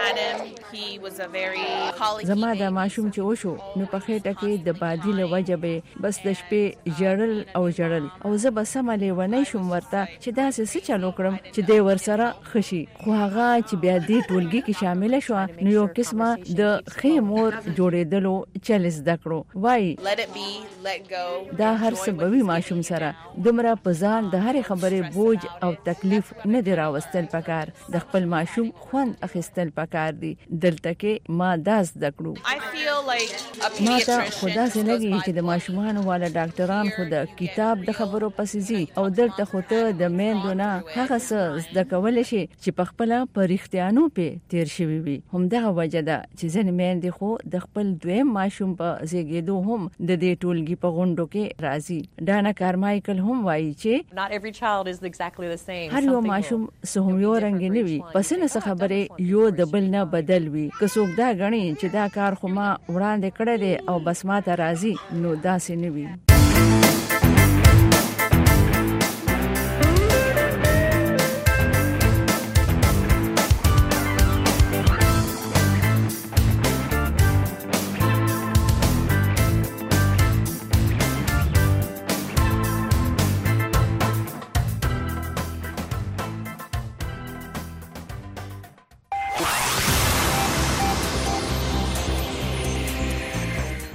[SPEAKER 19] زما د ماشوم چې وشو نو په خېټه کې د بادي له وجه به بس د شپې جړل او جړل او زه به سملې ونی شوم ورته چې داسې څه چلو کړم چې دی ورسره خشي. خو هغه چې بیا دې ټولګي کې شامل شو نو یو قسمه د خې مور جوړېدلو چل زده کړو. وای دا هر څه به وي ماشوم سره دومره په ځان د هرې خبرې بوج او تکلیف نه دی راوستل پکار. د خپل ماشوم خوند اخیستل پکار دي. دلته کې ما داس دکړو ما ته خدا سي لګي چې د ماشومان والا ډاکټران خو د کتاب د خبرو پسې زی او دلته خو ته د میندو نه هغه څه زده کول شي چې په خپل پرختیانو په تیر شوی وي. هم دغه وجه ده چې ځنې میندې خو د خپل دویم ماشوم په زیږیدو هم د دې ټولګي په غونډو کې راځي. ډانا کارمایکل هم وایي چې
[SPEAKER 20] not every child is exactly the same.
[SPEAKER 19] هر یو ماشوم سهم یو رنګ نه وي پس نه څه خبره یو د بل نه بدل وي. که څوک دا غني چې دا کار خو ما وړاندې کړی دی او بس ما ته راځي نو داسې نه وي.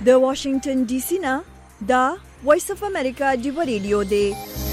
[SPEAKER 1] د واشنگټن ډي سي نه دا وایس اف امریکا ډیو ریډیو دی.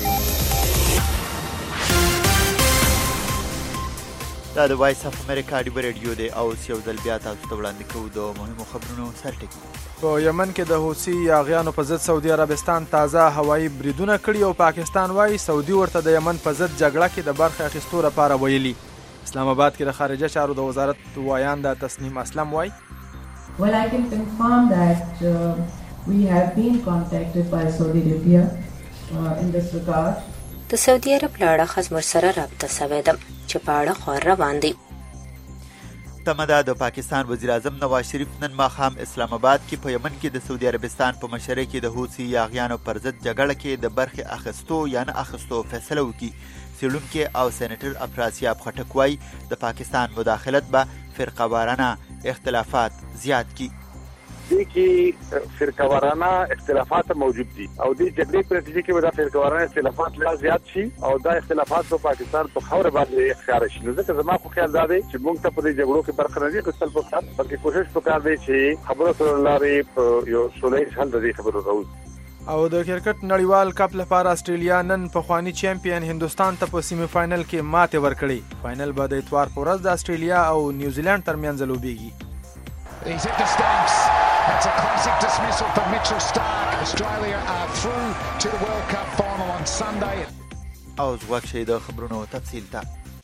[SPEAKER 2] دا د وایس اف امریکا ډیو ریډیو دی او یو ځل بیا تاسو ته وړاندې کوو د مهمو خبرونو سرټکي.
[SPEAKER 3] په یمن کې د حوثي یاغیانو په ضد سعودي عربستان تازه هوایي بریدونه کړي او پاکستان وایي سعودي ورته د یمن په ضد جګړه کې د برخې اخیستو لپاره ویلي. اسلام آباد کې د خارجه چارو د وزارت وایانده تسنیم اسلم وایي
[SPEAKER 4] Well, I can confirm that uh, we have been contacted by Saudi Arabia uh, in this regard.
[SPEAKER 5] د سعودي عرب له اړخه زموږ سره رابطه شوې ده چې په اړه خبر روان دي.
[SPEAKER 2] تمدا د پاکستان وزیر اعظم نواز شریف نن ماښام اسلام آباد کې په یمن کې د سعودي عربستان په مشرۍ کې د حوثي یاغیانو پر ضد جګړه کې د برخې اخیستو یا نه اخیستو فیصله وکړي. څېړونکي او سېنیټر افراسیاب خټک وایي د پاکستان مداخلت به فرقه وارانه اختلافات زیات کړي.
[SPEAKER 6] دې کې فرقه وارانه اختلافات موجود دي او د جګړې په نتیجه کې به دا فرقه وارانه اختلافات لا زیات شي او دا اختلافات په پاکستان په خوره باندې ښکار شي. نو ځکه زما خو خیال دا دی چې موږ ته په دې جګړو کې برخه نه دي اخیستل پکار، بلکې کوشش پکار دی چې خبرو سره لارې په یو سوله حل د دې خبرو راوځي.
[SPEAKER 3] او د کرکټ نړیوال کپ لپاره استرالیا نن پخوانی چیمپیون هندوستان ته په سیمی فائنل کې ماتې ورکړې. فائنل به د اتوار په ورځ د استرالیا او نیوزیلند ترمنځ لوبېږي.
[SPEAKER 7] He's hit the stumps. That's a classic dismissal for Mitchell Starc. Australia are through to the World Cup final on Sunday.
[SPEAKER 2] او زوږ شي د خبرونو تفصیل ته.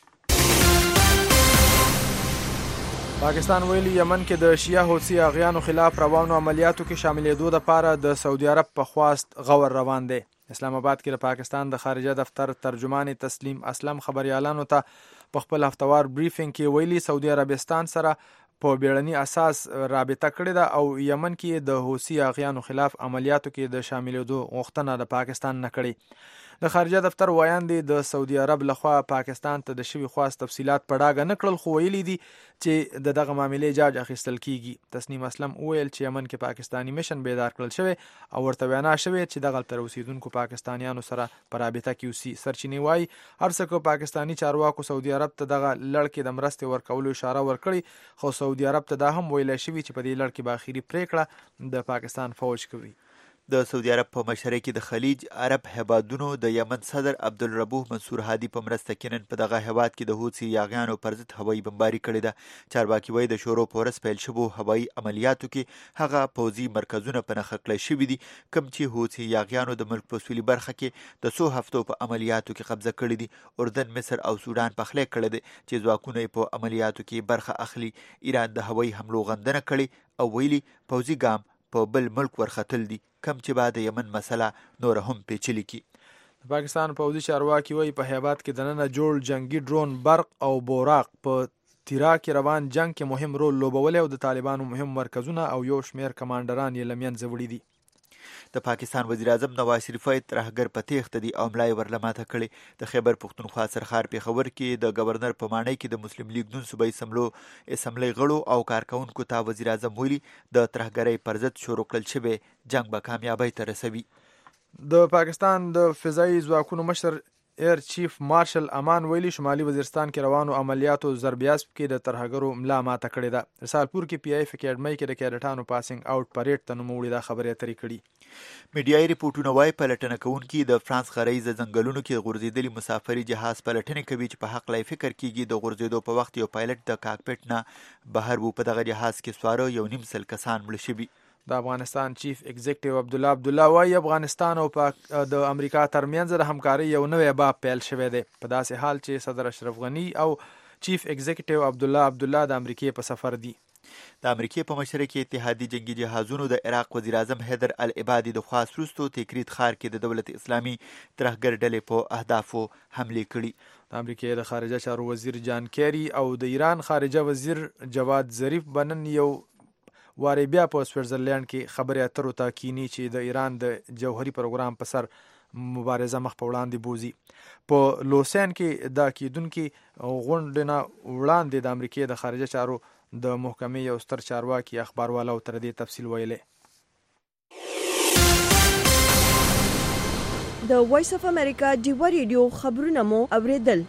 [SPEAKER 3] پاکستان ویلي یمن کې د شیعه حوثي یاغیانو خلاف روانو عملیاتو کې شاملېدو لپاره د سعودي عرب په خواست غور روان دی. اسلام آباد کې د پاکستان د خارجه دفتر ترجمان تسلیم اسلم خبريالانو ته په خپل هفتوار بریفینګ کې ویلي سعودي عربستان سره په بیړني اساس رابطه کړې ده او یمن کې د حوثي یاغیانو خلاف عملیاتو کې د شاملېدو غوښتنه د پاکستان نه کړې. د خارجه دفتر وایاندې د سعودي عرب لخوا پاکستان ته د شوي خواست تفصیلات په ډاګه نه کړل، خو ویلي دي چې د دغه معاملې جاج اخیستل کیږي. تسنیم اسلم وویل چې یمن کې پاکستانی میشن بیدار کړل شوی او ورته وینا شوې چې دغه تر اوسیدونکو پاکستانیانو سره په رابطه کې اوسي. سرچینې وایي هر څه کو پاکستانی چارواکو سعودي عرب ته دغه لړ کې د مرستې ورکولو اشاره ورکړي، خو سعودي عرب ته دا هم ویل شوی چې په دې لړ کې به اخیری پریکړه د پاکستان فوج کوي.
[SPEAKER 2] د سعودي عرب په مشرۍ کې د خلیج عرب هیوادونو د یمن صدر عبدالربوح منصور هادي په مرسته کې نن په دغه هیواد کې د حوثي یاغیانو پر ضد هوایي بمباري کړې ده. چارواکي وایي د شورو په ورځ پیل شوو هوایي عملیاتو کې هغه پوځي مرکزونه په نښه کړی شوي دي کوم چې حوثي یاغیانو د ملک په سویلي برخه کې د څو هفتو په عملیاتو کې قبضه کړې دي. اردن، مصر او سودان پخلی کړی دی چې ځواکونه یې په عملیاتو کې برخه اخلي. ایران د هوایي حملو غندنه کړې او ویلي پوځي ګام په بل ملک ورختل دي کم چې بعد یمن مسله نور هم پیچلې کی.
[SPEAKER 3] پاکستان پوځي چارواکي وایي په هیواد کې د ننه جوړ جنگي ډرون برق او بوراق په تیرا کې روان جنگ کې مهم رول لوبولی او د طالبانو مهم مرکزونه او یو شمیر کمانډران یې له منځه وړي دي.
[SPEAKER 2] د پاکستان وزیر اعظم نواز شریف وایي ترهګر په تیښته دي او ملا یې ورله ماته کړې. د خیبر پښتونخوا سرخار پېښور کې د گورنر په ماڼۍ کې د مسلم لیگ نون صوبایي اسمبلو اسمبلۍ غړو او کارکونکو ته وزیر اعظم ویلي د ترهګرۍ پر ضد شروع کړل شوی جنگ به کامیابۍ ته رسوي.
[SPEAKER 3] د پاکستان د فضایي ځواکونو مشر ایر چیف مارشل امان ویلي شمالي وزیرستان کې روانو عملیاتو ضربیاسب کې د ترهګرو ملا ماته کړې ده. رسالپور کې پی آی اف اکیډمۍ کې د کیډټانو پاسینګ اوټ پریډ ته نوموړي دا خبرې اترې کړي.
[SPEAKER 2] میډیایي ریپورټونه وایي پلټنه کوونکي د فرانس غرایزه ځنګلونو کې غورځېدلي مسافري جهاز پلټنې کوي چې په حق لای فکر کیږي د غورځېدو په وخت یو پایلټ د کاکپټ نه بهر وو. په دغه جهاز کې سواره یو نیم سل کسان مړه شوي.
[SPEAKER 3] د افغانستان چیف ایگزیکټیو عبدالله عبدالله وایي افغانستان او د امریکا ترمنځ د همکارۍ یو نوی باب پیل شوی دی په داسې حال چې صدر اشرف غني او چیف ایگزیکټیو عبدالله عبدالله د امریکې په سفر دي.
[SPEAKER 2] د امریکې په مشرۍ کې اتحادي جنگي جهازونو د عراق وزیر اعظم حیدر العبادي د خواست وروسته تکرید ښار کې د دولت اسلامي ترهګر ډلې په اهدافو حملې کړي.
[SPEAKER 3] د امریکې د خارجه چارو وزیر جان کیری او د ایران خارجه وزیر جواد ظریف بنن یو وارې بیا په سویټزرلینډ کې خبرې اترو ته کینی چې د ایران د جوهري پروګرام په سر مبارزه مخ په وړاندې بوزي. په لوسین کې دا کیدونکي غونډه نه وړاندې د امریکې د خارجه چارو د محکمې یو ستر چارواکي اخباروالاو تر دې تفصیل ویلې.
[SPEAKER 1] د وایس اف امریکا ډیو ریډیو خبرونه مو اوریدل.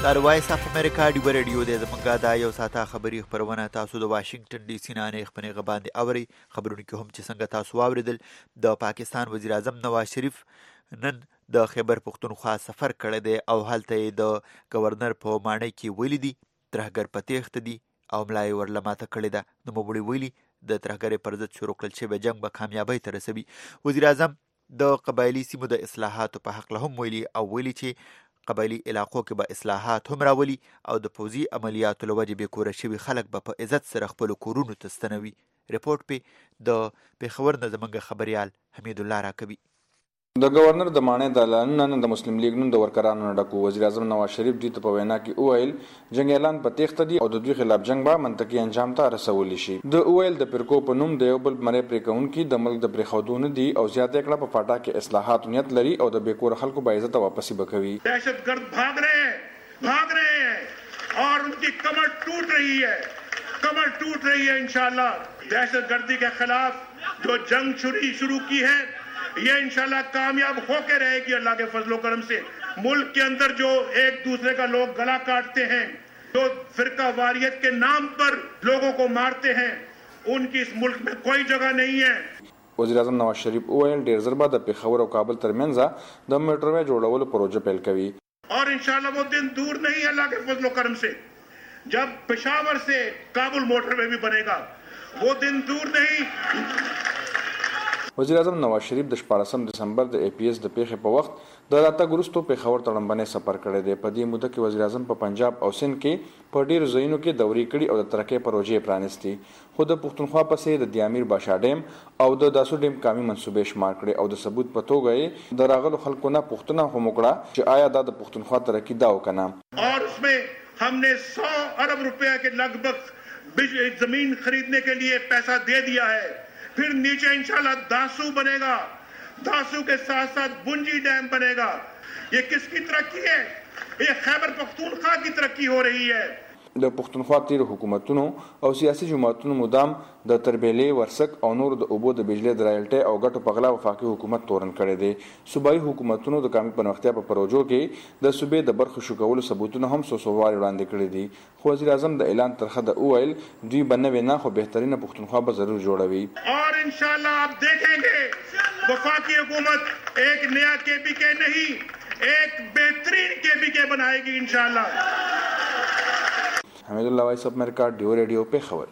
[SPEAKER 2] دا وایس اف امریکا ډیو ریډیو دی زمونږ دا یو ساعته خبري خبرونه تاسو د واشنگټن ډي سي نه نه خبرونه غباندې اوري خبرونه کې هم چې څنګه تاسو واوریدل د پاکستان وزیر اعظم نواز شریف نن د خیبر پختونخوا سفر کړی دی او هلته د گورنر په ماڼۍ کې ویلي دي ترهګر په تیښته دي او ملای ورلماته کړی ده نو مبړي ویلي د ترهګر پر ضد شروع کړل شوی جنگ به کامیابی ته رسوي. وزیر اعظم د قبایلی سیمو د اصلاحاتو په حق له هم ویلي او ویلي چې قبایلی علاقو کې به اصلاحات هم راولي او د پوځي عملیاتو له وجې بېکوره شوي خلک به په عزت سره خپلو کورونو ته ستنوي. رپورټ پې د پېښور نه زموږ خبریال حمید الله راکوي.
[SPEAKER 21] د گورنر د ماڼۍ د اعلانونه نن د مسلم لیگ نن د ورکرانو نه ډکو. وزیر اعظم نواز شریف دې ته په وینا کې وویل جنگ اعلان په تیښته دي او د دوی خلاف جنگ به منطقي انجام ته رسولی شي. د وویل د پرکو په نوم د یو بل مرۍ پرې کوونکي د ملک د پرېښودو نه دي او زیاته کړه په فاټا کې اصلاحات نیت لري او د بېکوره خلکو به عزت واپسي به کوي.
[SPEAKER 22] دهشتگرد بھاگ رہے ہیں بھاگ رہے ہیں اور ان کی کمر ٹوٹ رہی ہے کمر ٹوٹ رہی ہے. انشاءاللہ دہشت گردی کے خلاف جو جنگ چھری شروع کی ہے یہ انشاءاللہ کامیاب ہو کے رہے گی اللہ کے فضل و کرم سے. ملک کے اندر جو ایک دوسرے کا لوگ گلا کاٹتے ہیں جو فرقہ واریت کے نام پر لوگوں کو مارتے ہیں ان کی اس ملک میں کوئی جگہ نہیں ہے.
[SPEAKER 21] وزیر اعظم نواز شریف وویل ډېر ژر به د پېښور او کابل ترمنځ د موټروي جوړولو پروژه پیل کوي
[SPEAKER 22] اور انشاءاللہ وہ دن دور نہیں اللہ کے فضل و کرم سے جب پشاور سے کابل موٹروے بھی بنے گا وہ دن دور نہیں.
[SPEAKER 21] وزیر اعظم نواز شریف د شپاړسم دسمبر د ای پی ایس د پیښې په وخت د راتګ وروسته پېښور ته لومړنی سفر کړی دی. په دې موده کې وزیر اعظم په پنجاب او سند کې په ډېرو ځایونو کې دورې کړي او د ترقۍ پروژې پرانیستي. خو د پښتونخوا پسې د دیامیر باشا ډیم او د داسو ډیم کامي منصوبې شمار کړي او د ثبوت په توګه یې د راغلو خلکو نه پوښتنه هم وکړه چې آیا دا د پښتونخوا ترقي ده او که نه.
[SPEAKER 22] اور اس میں ہم نے سو ارب روپیہ کے لگ بھگ زمین خریدنے کے لیے پیسہ دے دیا ہے. پھر نیچے انشاءاللہ داسو بنے گا داسو کے ساتھ ساتھ بنجی ڈیم بنے گا. یہ کس کی ترقی ہے؟ یہ خیبر پختونخوا کی ترقی ہو رہی ہے.
[SPEAKER 21] د پښتونخوا تیر حکومتونو او سیاسي جماعتونو مدام د تربیلې ورسک او نور د اوبو د بجلی د رایلټۍ او ګټو په غلا وفاقي حکومت تورن کړی دی. صوبایي حکومتونو د کامي پرمختیا په پروژو کې د صوبې د برخو شو کولو ثبوتونه هم څو څو وارې وړاندې کړي دي. خو وزیر اعظم د اعلان ترخه د وویل دوی به نوې نه خو بهترینه پښتونخوا به ضرور جوړوي.
[SPEAKER 22] اور انشاءاللہ آپ دیکھیں گے وفاقی حکومت ایک نیا کے پی کے نہیں ایک بہترین کے پی کے بنائے گی انشاءاللہ.
[SPEAKER 21] حمید الله وایس اف امریکا ډیو ریډیو پېښور.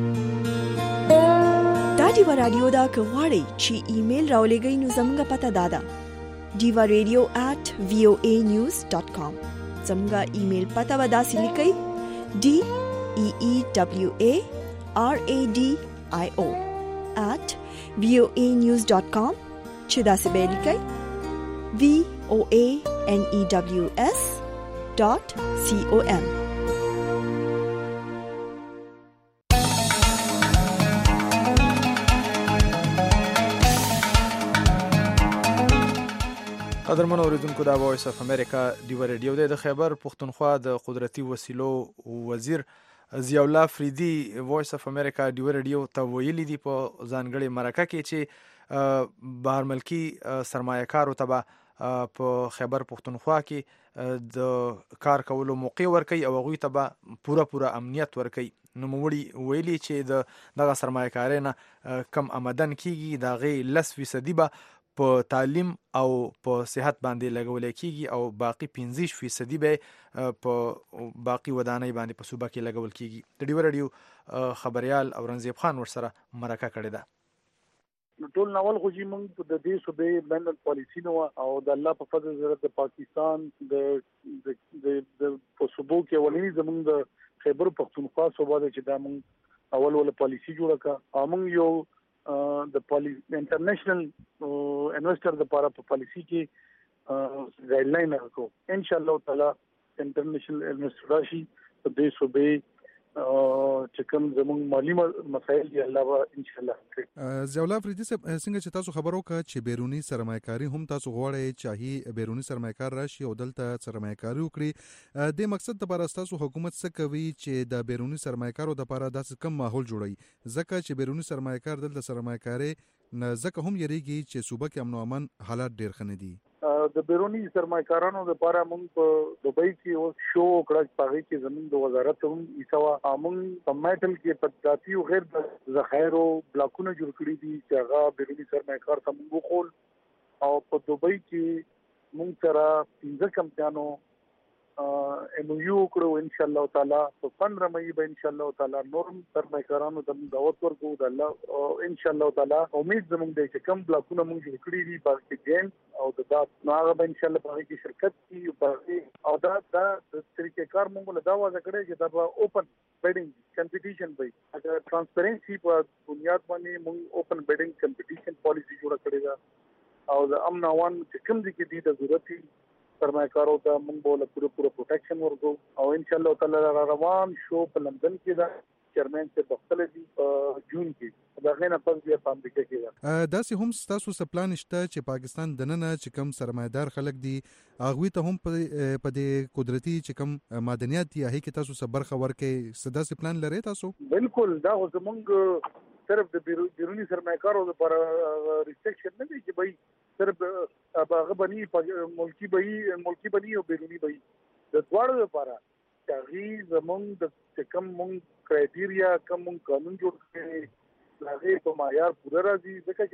[SPEAKER 1] دا ډیو رادیو دا کغواړي چې ایمیل راولېږئ نو زموږ پته دا ده ډیو رادیو at voa news dot com. زموږ ایمیل پته به داسې لیکئ ډي ای ای ډبلیو ای آر ای ډي آی او at voa news dot com چې داسې به لیکئ v o a n e w s dot com.
[SPEAKER 3] قدرمن اوریدونکو دا وایس اف امریکا ډیو ریډیو دی. د خیبر پختونخوا د قدرتي وسیلو وزیر ضیاء الله فریدي وایس اف امریکا ډیو ریډیو ته ویلي دي په ځانګړې مرکه کې چې بهر ملکي سرمایه‌کارو ته به په خیبر پختونخوا کې د کار کولو موقع ورکوي او هغوی ته به پوره پوره امنیت ورکوي. نوموړي ویلي چې د دغه سرمایه‌کارۍ نه کم آمدن کیږي د هغې لس فیصدي به په تعلیم او په صحت باندې لګولای کیږي او باقی پنځه فیصدي به په باقی ودانۍ باندې په صوبه کې لګول کیږي. د ډیو رادیو خبريال اورنګزیب خان ورسره مرکه کړې ده.
[SPEAKER 23] ټول ناول خو چې موږ د دې صوبې بین پالیسی نو او د الله په فضل سره د پاکستان د د د په صوبو کې ولني زموږ د خیبر پختونخوا صوبه چې دا موږ اول ول پالیسی جوړه کا موږ یو د پالیسی انټرنیشنل انویسټر د لپاره په پالیسی کې ګایډ لاین راکو. ان شاء الله تعالی انټرنیشنل انویسټر راشي په دې صوبې چې کوم زموږ مالی مسایل دی الله به ان شاء الله کوي.
[SPEAKER 24] ضیاء الله فریدي صاحب څنګه چې تاسو خبرو کا چې بیرونی سرمایه‌کاري هم تاسو غواړئ چې بیرونی سرمایه‌کار راشي او دلته سرمایه‌کاري وکړي د مقصد لپاره تاسو حکومت څه کوي چې د بیرونی سرمایه‌کارو لپاره داسې کم ماحول جوړي ځکه چې بیرونی سرمایه‌کار دلته سرمایه‌کاري ځکه هم یریږي چې صوبه کې امن او امان حالات ډیر ښه نه دي.
[SPEAKER 23] د بیرونی سرمایکارانو لپاره موږ په دوبۍ کې او شو کړه پاره کې زمين د وزارت هم ایسوا موږ په میټل کې په ذاتی او غیر ذخایر او بلاکونه جوړ کړی دي چې هغه بیرونی سرمایکار ته موږ خول او په دوبۍ کې موږ سره پنځه کمپنیانو ام یو کړو ان شاء الله تعالی په پندرہ مئی به ان شاء الله تعالی نورم سرمایکارانو ته دعوت ورکو د الله ان شاء الله تعالی امید زموږ د چې کم بلاکونه موږ جوړ کړی دي باقي ګین او د دات ناغه به ان شاء الله په کې شرکت کی او دا دا د طریقې کار موږ له دا وځ کړی چې دا به اوپن بیډینګ کمپټیشن وي اگر ترانسپیرنسي په بنیاد باندې موږ اوپن بیډینګ کمپټیشن پالیسی جوړ کړی دا او د امن اوان چې کوم دي کې دي د ضرورت سرمایکارو ته موږ بوله پوره پوره پروټیکشن ورکو او ان شاء الله تعالی روان شو په لندن کې دا چیرمن ته بختل دي جون کې دا غنه پس بیا په امریکا کې دا
[SPEAKER 24] داسې هم تاسو سپلان شته چې پاکستان دننه چې کم سرمایدار خلک دي هغه ته هم په دې قدرتي چې کم معدنیات دي هغه کې تاسو صبرخه ورکې صدا سپلان لري تاسو
[SPEAKER 23] بالکل دا زمونږ صرف د بیرونی سرمایکارو لپاره ریسټریکشن نه دي چې بای صرف هغه بني ملکی بای ملکی بني او بیرونی بای د دواړو لپاره چې زمونږ د کم مونږ کرایټیریا کم مونږ قانون جوړ کړی هغه په معیار پوره راځي ځکه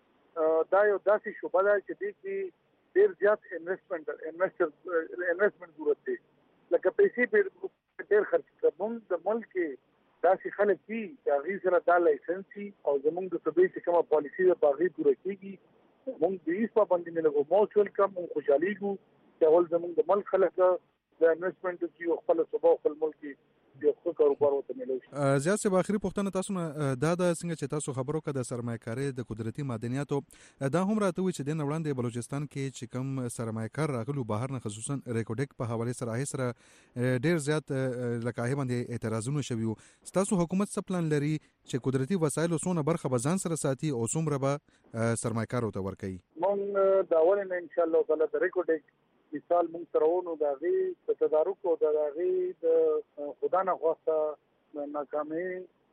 [SPEAKER 23] چې دا یو داسې شوبه ده چې د کې ډیر زیات انویسټمنټ انویسټر انویسټمنټ ضرورت دی لکه پیسې په ډیر خرچ کوم د ملک داسې خلک دي چې هغه سره دا لایسنسي او زمونږ د صوبې چې کومه پالیسي ده په هغه پوره کیږي موږ د هیڅ پابندي نه لګو موږ ویلکم او خوشاليږو چې اول زمونږ د ملک خلک د انویسټمنټ کې خپل صوبه خپل ملک کې یو څه کاروبار وته ملوي
[SPEAKER 24] زیات څه باخري پښتنه تاسو نه دا د څنګه چې تاسو خبرو کړه د سرمایکاري د قدرتي معدنیاتو دا هم راته وي چې د وړاندې بلوچستان کې چې کم سرمایکار راغلو بهر نه خصوصا ریکورډک په حواله سره هي سره ډیر زیات لکه باندې اعتراضونه شوي تاسو حکومت څه پلان لري چې قدرتي وسایل وسونه برخه بزان سره ساتي او څومره به سرمایکار ته ورکړي
[SPEAKER 23] مونږ دا ولنه ان شاء الله تعالی د ریکورډک مثال مونږ ترونو دا غي په تدارک او دا غي د خدا نه خواسته ناکامي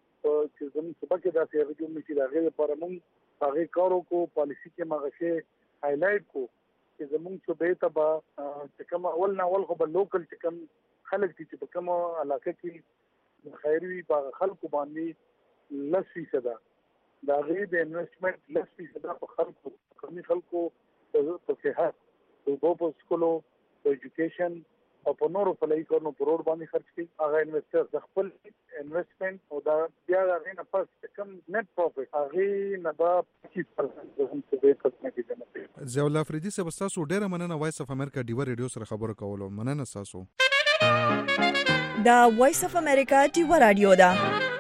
[SPEAKER 23] چې زموږ سبق دا چې هغه جوړ نشي دا غي لپاره مونږ هغه کارو کو پالیسی کې مغشه هایلایټ کو چې زموږ صوبې ته با چې کوم اول نه اول خو په لوکل چې کوم خلک دي چې په کوم علاقه کې خیروي په خلکو باندې لس فیصد دا غي د انویسټمنټ لس فیصد په خلکو کمی خلکو په صحت په په سکولو په ایجوکیشن او په نورو فلای کارونو پر ور باندې خرج کړي هغه انویسټر د خپل انویسټمنټ او دا بیا هغه نه پس کم نت پروفټ هغه نه با پچیس پرسنټ هم څه به ختمه کیږي
[SPEAKER 24] ضیاء الله افریدي صاحب تاسو ډیره مننه وایس اف امریکا ډیو ریډیو سره خبرو کولو مننه تاسو
[SPEAKER 1] دا وایس اف امریکا ډیو رادیو دا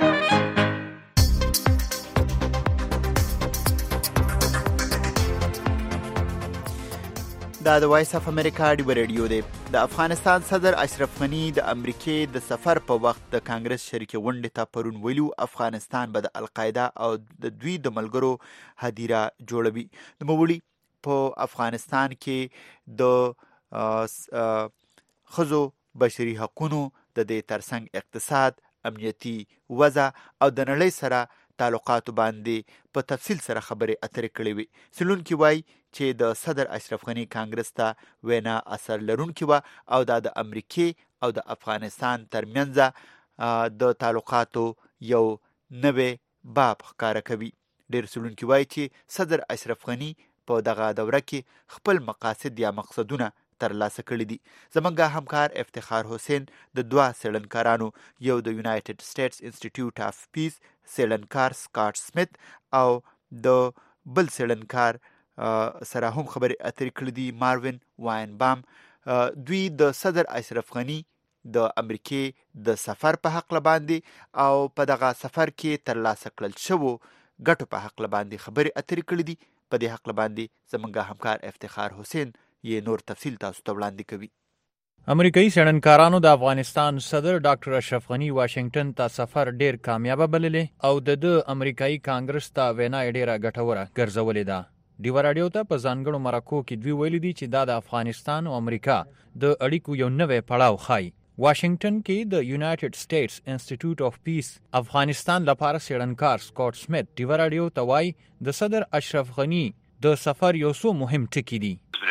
[SPEAKER 2] دا د وایس اف امریکا ډیو ریډیو دی د افغانستان صدر اشرف غنی د امریکې د سفر په وخت د کانګرس شریک غونډې ته پرون ویلو افغانستان به د القاعده او د دوی د ملګرو هدیره جوړوي د موړي په افغانستان کې د خزو بشري حقوقو د دې ترڅنګ اقتصاد امنیتي وضع او د نړۍ سره تعلقات باندې په تفصیل سره خبرې اترې کړې وي سلون کې وای چې د صدر اشرف غنی کانګرس ته وینا اثر لرونکي و او دا د امریکې او د افغانستان ترمنځ د تعلقاتو یو نوې باب ښکاره کوي ډېر سلون کې وای چې صدر اشرف غنی په دغه دوره کې خپل مقاصد یا مقصدونه ترلاسه کړی دي زمونږ همکار افتخار حسین د دوه سیلنکارانو یو د یونایټډ سټیټس انسټیټیوټ اف پیس سیلنکار سکاټ سمیت او د بل سیلنکار سره هم خبرې اترې کړې دي ماروین واین بام دوی د صدر اشرف غنی د امریکې د سفر په حق باندې او په دغه سفر کې ترلاسه کړل شوو ګټو په حق باندې خبرې اترې کړې دي په دې حق باندې زمونږ همکار افتخار حسین یې نور تفصیل تاسو ته وړاندې کوي
[SPEAKER 8] امریکایي څېړنکارانو د افغانستان صدر ډاکټر اشرف غنی واشنگټن ته سفر ډیر کامیابه بللې او د د امریکایي کانګرس ته وینا ډیره ګټوره ګرځولې ده ډیو رادیو ته په ځانګړو مرکو کې دوی ویلي دي چې دا د افغانستان او امریکا د اړیکو یو نوې پړاو ښایي واشنگټن کې د یونایټډ سټیټس انسټیټیوټ اف پیس افغانستان لپاره څېړنکار سکاټ سمیت ډیو رادیو ته وایي د صدر اشرف غنی د سفر یو څو مهم ټکي دي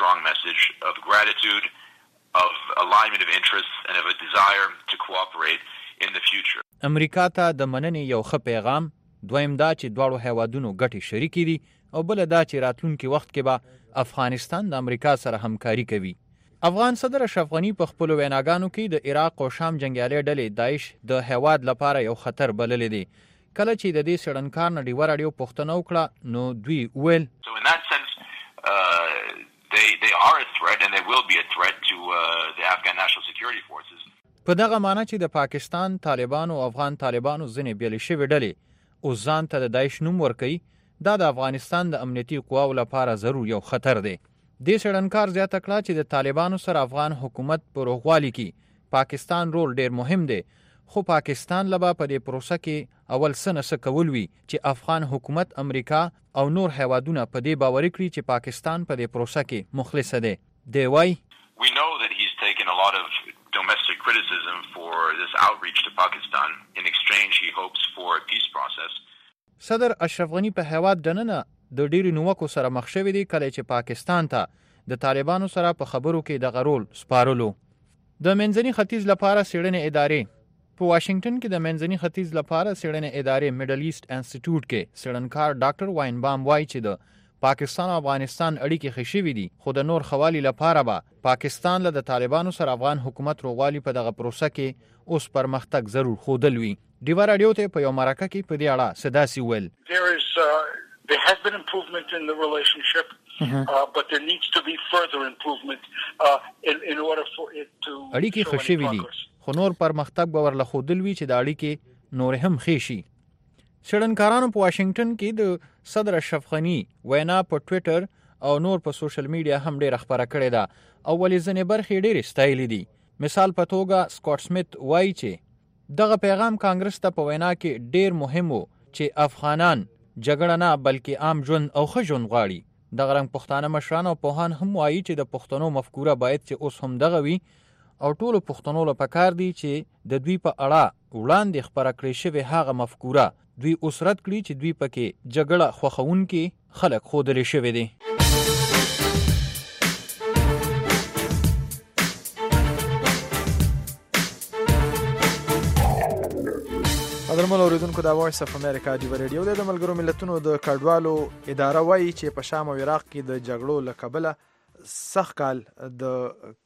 [SPEAKER 9] strong message of gratitude, of alignment of interests, and of a desire to cooperate in the future.
[SPEAKER 8] امریکا ته د مننې یو ښه پیغام، دویم دا چې دواړو هیوادونو ګټې شریکې دي، او بل دا چې راتلونکي وخت کې به افغانستان د امریکا سره همکاري کوي. افغان صدر اشرف غنی په خپلو ویناګانو کې د عراق او شام جنګیالي ډلې داعش د هیواد لپاره یو خطر بللی دی. کله چې د دې څېړنکار نه ډیوه راډیو پوښتنه وکړه نو دوی وویل
[SPEAKER 9] So in that sense, uh, they, they are a threat and they will be a threat to uh, the Afghan National Security Forces.
[SPEAKER 8] په دغه معنی چې د پاکستان طالبانو او افغان طالبانو ځینې بیلې شوې ډلې اوس ځان ته د داعش نوم ورکوي، دا د افغانستان د امنیتي قواو لپاره ضرور یو خطر دی. دې څېړنکار زیاته کړه چې د طالبانو سره افغان حکومت په روغوالي کې پاکستان رول ډیر مهم دی، خو پاکستان لبا په دې پروسه کې اول څه نه څه کول وي چې افغان حکومت امریکا او نور هیوادونه په دې باور کړي چې پاکستان په دې پروسه کې مخلص دی. دی وایي
[SPEAKER 9] We know that he's taken a lot of domestic criticism for this outreach to Pakistan. In exchange, he hopes for a peace process.
[SPEAKER 8] صدر اشرف غنی په هیواد دننه د ډیرو نیوکو سره مخ شوی دی کله چې پاکستان ته د طالبانو سره په خبرو کې دغه رول سپارلو. د منځني ختیځ لپاره څېړنې ادارې په واشنگټن کې د منځني ختیځ لپاره څېړنې ادارې میډل ایست انسټیټیوټ کې څېړنکار ډاکټر واینبام وایي چې د پاکستان او افغانستان اړیکې ښې شوي دي، خو د نور ښه والي لپاره به پاکستان له د طالبانو سره افغان حکومت روغوالي په دغه پروسه کې اوس پرمختګ ضرور ښودل وي. ډیوه راډیو ته په یو مرکه کې په دې اړه څه داسې وویل
[SPEAKER 10] There is uh, there has been improvement in the relationship, uh, but there needs to be further improvement uh, in, in order for it to
[SPEAKER 8] اړیکې ښه شوي دي، خو نور پرمختګ به ورله ښودل وي چې د اړیکې نور هم ښې شي. څېړنکارانو په واشنگټن کې د صدر اشرف غني وینا په ټویټر او نور په سوشل میډیا هم ډیره خپره کړې ده او ولې ځینې برخې ډیرې ستایلې دي. مثال په توګه سکاټ سمیت وایي چې دغه پیغام کانګرس ته په وینا کې ډیر مهم و چې افغانان جګړه نه بلکې عام ژوند او ښه ژوند غواړي. دغه رنګ پښتانه مشران او پوهان هم وایي چې د پښتنو مفکوره باید چې اوس هم دغه وي او ټولو پښتنو له پکار دي چې د دوی په اړه وړاندې خپره کړې شوې هغه مفکوره دوی اوس رد کړي چې دوی پکې جګړه خوښونکي خلک ښودلې شوي دي.
[SPEAKER 3] قدرمن اوریدونکو د وایس اف امریکا ډیو ریډیو د ملګرو ملتونو د کډوالو اداره وایي چې په شام او عراق کې د جګړو له کبله سخت کال د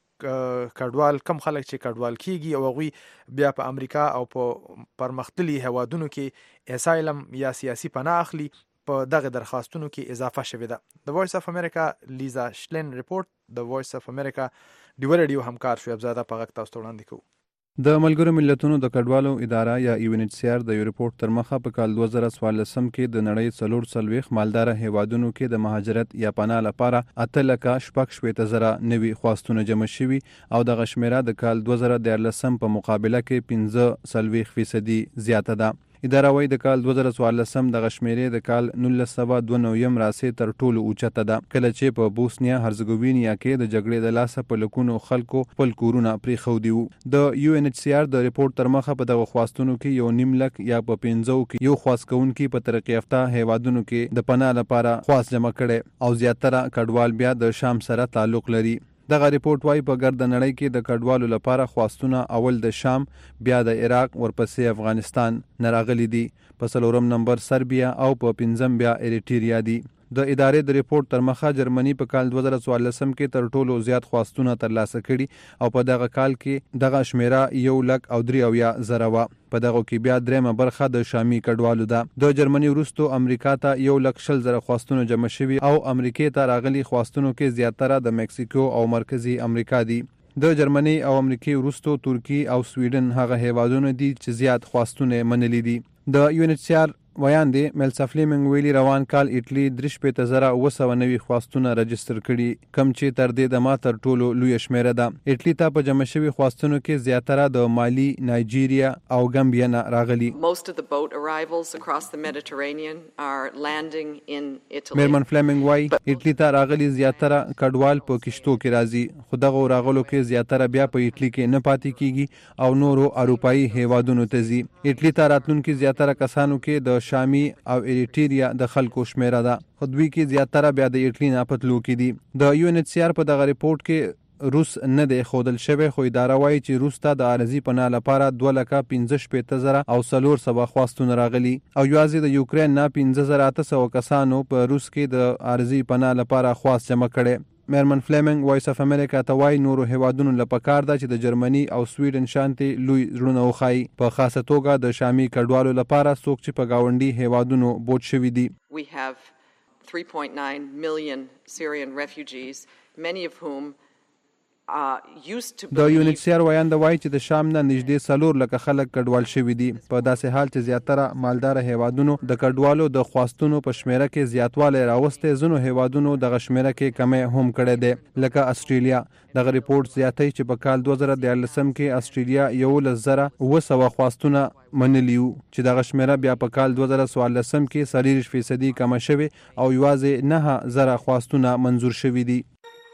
[SPEAKER 3] کډوال کم خلک چې کډوال کیږي او غوي بیا په امریکا او په پرمختللي هوادونو کې اسایلم یا سیاسي پناه اخلي په دغه درخواستونو کې اضافه شوې ده. د وایس اف امریکا لیزا شلن ریپورت د وایس اف امریکا ډیو ریډیو همکار شعیب زاده په غږ تاسو وړاندې کوو.
[SPEAKER 11] د ملګرو ملتونو د کډوالو اداره یا یو ان ایچ سی آر د یو ریپورت تر مخه په کال دوه زره څوارلسم کې د نړۍ څلور څلوېښت مالداره هیوادونو کې د مهاجرت یا پناه لپاره اته لکه شپږ شپېته زره نوي خواستونه جمع شوي او دغه شمیره د کال دوه زره دیارلسم په مقابله کې پنځه څلوېښت فیصدي زیاته ده. اداره وايي د کال دوه زره څوارلسم دغه شمیرې د کال نولس سوه دوه نویم راسې تر ټولو اوچته ده، کله چې په بوسنیا هرزګوینیا کې د جګړې د لاسه په لکونو خلکو خپل کورونه پرېښودي وو. د یو ان ایچ سی آر د ریپورت تر مخه په دغه خواستونو کې یو نیم لک یا په پنځو کې یو خواست کوونکي په ترقي یافته هیوادونو کې د پناه لپاره خواست جمع کړي او زیاتره کډوال بیا د شام سره تعلق لري. دغه ریپورت وايي په ګرد نړۍ کې د کډوالو لپاره خواستونه اول د شام، بیا د عراق، ورپسې افغانستان نه راغلي دي، په څلورم نمبر سربیا او په پنځم بیا اریټریا دي. د ادارې د ریپورت تر مخه جرمني په کال دوه زره څوارلسم کې تر ټولو زیات خواستونه ترلاسه کړي او په دغه کال کې دغه شمیره یو لک او درې اویا زره وه. په دغه کې بیا درېمه برخه د شامي کډوالو ده. د جرمني وروسته امریکا ته یو لک شل زره خواستونه جمع شوي او امریکې ته راغلي خواستونو کې زیاتره د مکسیکو او مرکزي امریکا دي. د جرمني او امریکې وروسته ترکی او سویډن هغه هیوادونه دي چې زیات خواستونه منلي دي. د یو ان ایچ سی آر ویان دی ملسا فلیمنګ ویلي روان کال ایټلی درې شپېته زره اوه سوه نوي خواستونه رجستر کړي، کم چې تر دې دمه تر ټولو لویه شمیره ده. ایټلی ته په جمع شوي خواستونو کې زیاتره د مالي، نایجیریا او ګمبیا نه راغلي. میرمن فلیمنګ وایي ایټلی ته راغلي زیاتره کډوال په کشتو کې راځي، خو دغه راغلو کې زیاتره بیا په ایټلی کې نه پاتې کیږي او نورو اروپایي هیوادونو ته ځي. ایټلی ته راتلونکي زیاتره کسانو کې د شامي او ایریټریا د خلکو شمیره ده. خو دوی کې زیاتره بیا د ایټلی نه پتلو کې دي. د یو ان ایچ سی آر په دغه ریپورت کې روس نه دی خودل شوی، خو اداره وایي چې روس ته د عارضي پناه لپاره دوه لکه پنځه شپېته زره او څلور سوه خواستونه راغلي او یوازې د یوکرین نه پنځه زره اته سوه کسانو په روس کې د عارضي پناه لپاره خواست جمع کړي. میرمن فلیمنګ وایس اف امریکا ته وایي نورو هیوادونو له پکار ده چې د جرمني او سویډن شانتي لوی زړونه وښایي، په خاصه توګه د شامي کډوالو لپاره څوک چې په ګاونډي هیوادونو بوج شوي دي.
[SPEAKER 12] We have three point nine million Syrian refugees, many of whom
[SPEAKER 11] د یو ان ایچ سی آر وایند وایي چې د شام نه نږدې څلور لکه خلک کډوال شوي دي، په داسې حال چې زیاتره مالدار هیوادونو د کډوالو د خواستونو په شمیره کې زیاتوالی راوستی، ځینو هیوادونو دغه شمیره کې کمی هم کړی دی لکه استرالیا. دغه ریپورت زیاتوي چې په کال دوه زره دیارلسم کې استرالیا یولس زره اوه سوه خواستونه منلي وو چې دغه شمیره بیا په کال دوه زره څوارلسم کې څلېرویشت فیصدي کمه شوې او یوازې نهه زره خواستونه منظور شوي دي.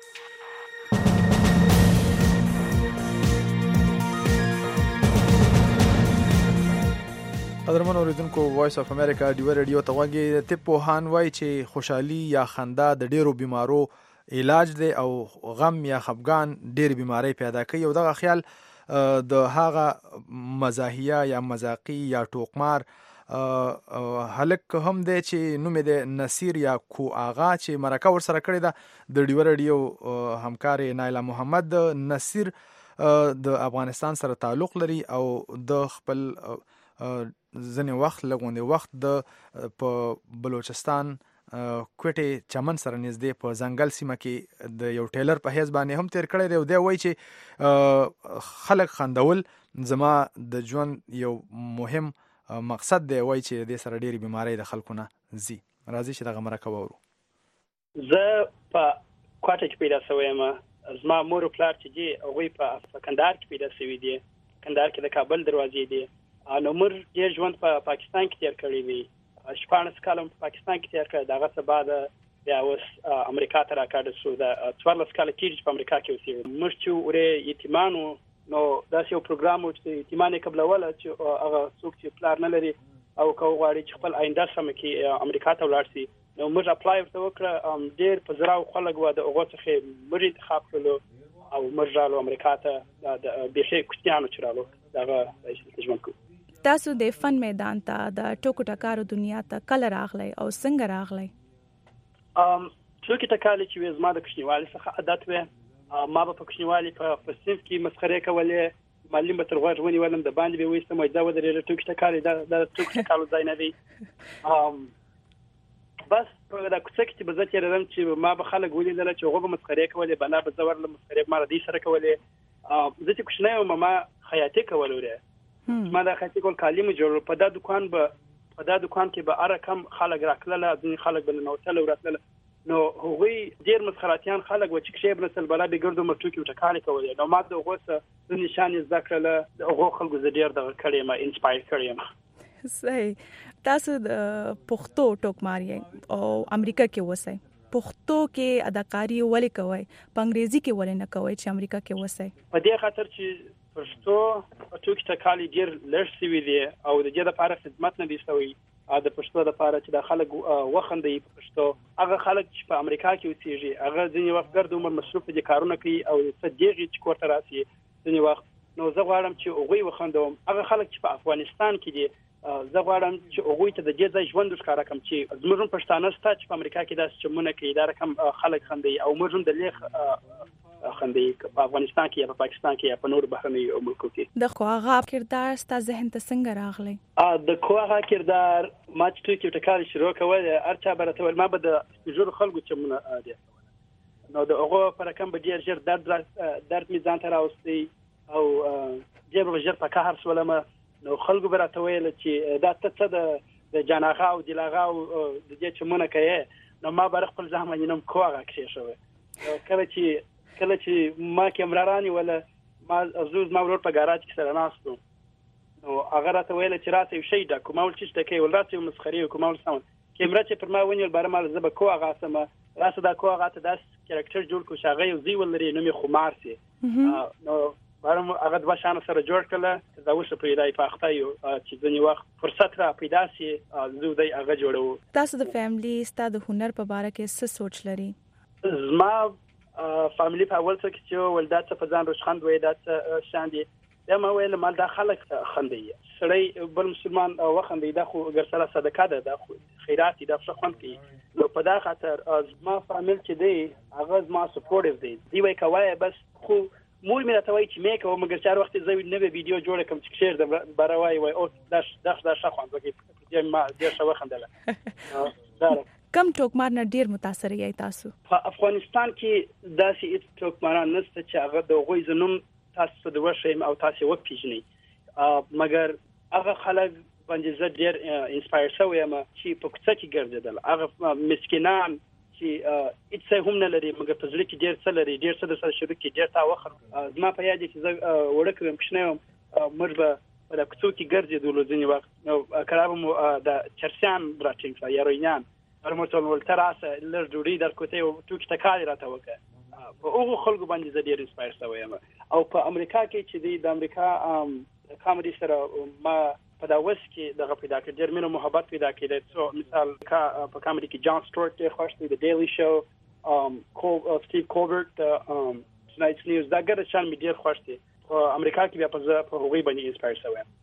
[SPEAKER 3] قدرمن اوریدونکو وایس اف امریکا ډیو ریډیو ته غوږی. طب پوهان وایي چې خوشحالي یا خندا د ډیرو بیمارو علاج دی او غم یا خفګان ډېرې بیماری پیدا کوي. او دغه خیال د هغه مزاحیه یا مذاقي یا ټوکمار هلک هم دی چې نوم یې د نصیر یا کو آغا چې مرکه ورسره کړې ده د ډیو ریډیو همکار نایله محمد. نصیر د افغانستان سره تعلق لري او د خپل ځنې وخت لګوندې وخت د په بلوچستان کوټې چمن سره نږدې په ځنګل سیمه کې د یو ټیلر په حیث باندې هم تیر کړی دی. او دی وایي چې خلک خندول زما د ژوند یو مهم مقصد دی. وایي چې دې سره ډېرې بیماری د خلکو نه ځي. راځي چې دغه مرکه واورو.
[SPEAKER 13] زه په کوټه کې پیدا شوی یم. زما مور او پلار چې دي هغوی په کندهار کې پیدا شوي دي. کندهار کې د کابل دروازې دي. نو مر ډېر ژوند په پاکستان کې تیر کړی دی. شپاړس کاله په پاکستان کې تیر کړی. دغه څه بعد بیا اوس امریکا ته راکاږه شو. د څوارلس کاله کېږي چې په امریکا کې اوسېږو. موږ چې ورې یتیمان وو نو داسې یو پروګرام و چې یتیمان یې قبلوله چې هغه څوک چې پلار نه لري او که وغواړي چې خپل آینده سمه کړي امریکا ته ولاړ شي. نو موږ اپلای ورته وکړه. ډېر په زراو خلک وه. د هغو څخه موږ انتخاب کړلو او موږ رالو امریکا ته. د بیخي کوچنیانو چې رالو دغه ژوند کوو.
[SPEAKER 14] تاسو د فن میدان ته د ټوکو ټکارو دنیا ته کله راغلی او څنګه راغلی؟
[SPEAKER 13] ټوکې ټکالې چې وې زما د کوچنیوالي څخه عادت وې. ما به په کوچنیوالي په صنف کې مسخرې کولې. معلم به تر غوږ ونیولم د باندې به ویستم وایي دا ودرېږه ټوکې ټکالې دا د ټوکو ټکالو ځای نه دی. بس په دا کوڅه کې چې به زه تېرېدم چې ما به خلک ولیدله چې هغوی به مسخرې کولې. بنا به زه ورله مسخرې به ما ردۍ سره کولې. زه چې کوچنی وم ما خیاطي کول ورې. ما دا خیاطي کول کالي مې جوړول. په دا دکان به په دا دکان کې به هره کم خلک راتلله. ځینې خلک به ننوتله او راتلله. نو هغوی ډېر مسخراتیان خلک وه چې کښې به نسل بلا بې ګرد عمر ټوکې ټکالې کولې. نو ما د هغو څه څه نشان یې زده کړله. د هغو خلکو زه ډېر دغه کړی یم انسپایر کړی یم.
[SPEAKER 14] صحیح. تاسو د پښتو ټوکمار یې او امریکا کې اوسئ. پښتو کې اداکاري ولې کوئ؟ په انګریزي کې ولې نه کوئ چې امریکا کې اوسئ؟
[SPEAKER 13] په دې خاطر چې پښتو ټوکې ټکالې ډېر لږ شوي دي او د دې دپاره خدمت نه دی شوی. د پښتو دپاره چې دا خلک وخندوي په پښتو. هغه خلک چې په امریکا کې اوسېږي هغه ځینې وخت ګرد عمر مصروف دي کارونه کوي او څه دیغې چې کور ته راسي ځینې وخت. نو زه غواړم چې هغوی وخندوم. هغه خلک چې په افغانستان کې دي زه غواړم چې هغوی ته د دې ځای ژوند وښکاره کړم چې زموږ هم پښتانه شته چې په امریکا کې داسې چمونه کوي. دا رقم خلک خندوي او موږ هم د لیخ خندوي په افغانستان کې یا په پاکستان کې یا په نورو بهرنیو ملکو کې.
[SPEAKER 14] د خو هغه کردار ستا ذهن ته څنګه راغلی؟
[SPEAKER 13] د خو هغه کردار ما چې ټوکې ټکالې شروع کول هر چا به راته ویل ما به د سپین خلکو چمونه دي. نو د هغو په رقم به ډېر ژر درد درد مې ځان ته راوستی او ډېر به ژر په قهر شولم. نو خلکو به راته ویل چې دا ته څه د جاناغه او دلاغه او د دې چمونه کوې. نو ما به خپل ځان باندې نوم کو هغه کښېښوی. کله چې کله چې ما کیمرارانې وله ما زه زما ورور په ګاراج کې سره ناست وم. نو هغه راته ویله چې راسه یو شی ډکو. ما ویل چې څه کوې؟ ویل راسه یو مسخرې وکړو. ما ویل سمه. کیمره چې پر ما ونیول باره ما زه به کو هغه سمه راسه دا کو هغه ته داسې کرکټر جوړ کړو چې هغه یو زوی ولري نوم یې خمار سي. نو بارم هغه د بشانه سره جوړ کړل دا اوس په ایدای پاخته یو چې ځنی وخت فرصت را پیدا سي زو دی هغه جوړو.
[SPEAKER 14] تاسو د فیملی ستاسو د هنر په اړه کې څه سوچ لري؟
[SPEAKER 13] زما فیملی په اول څه کې چې ولدات په ځان روښخند وې دات شاندي دا ما ویل مال دا خلک خندي سړی بل مسلمان وخندي دا خو ګر سره صدقه ده دا خو خیرات دا څه خوند کوي نو په دا خاطر زما فامیل چې دی هغه زما سپورټیو دی دی وای کوي بس خو مور مې راته وایي چې مې کوم مګر چار وخت زه نوې ویډیو جوړ کوم چې شیر د بروای وای او دا دا دا ښه خوند کوي چې ما ډیر ښه وخندله دا
[SPEAKER 14] کم ټوکمار نه ډیر متاثر یې تاسو؟ په
[SPEAKER 13] افغانستان کې داسې هیڅ ټوکماران نشته چې هغه د غوي زنوم تاسو د وښیم او تاسو وپیژنئ مګر هغه خلک باندې زه ډیر انسپایر شوم چې په کوڅه کې ګرځیدل هغه مسکینان چې هیڅ هم نه لري مګر په ځل کې ډیر څه لري ډیر څه د سره شروع کې ډیر تا وخت زما په یاد چې زه وړکه وم کښنه موږ به په کوڅو کې ګرځیدل ځینې وخت نو کړه د چرسیان براتینګ یا روینان ورموټول ولتراسه لږ جوړی در کوته او ټوک تکال راته وکړه په هغه خلکو باندې زه ډیر انسپایر شوم او په امریکا کې چې د امریکا کامیډي سره ما په دا وس کې دغه پیدا کړ ډیر مینه محبت پیدا کړ سو مثال کا په کامیډي کې جان سټورت ډیر خوښ دی د ډیلی شو ام کو سټیو کولبرټ ام ټونایټس نیوز دا ګر شان می ډیر خوښ دی په امریکا کې بیا په په هغه باندې انسپایر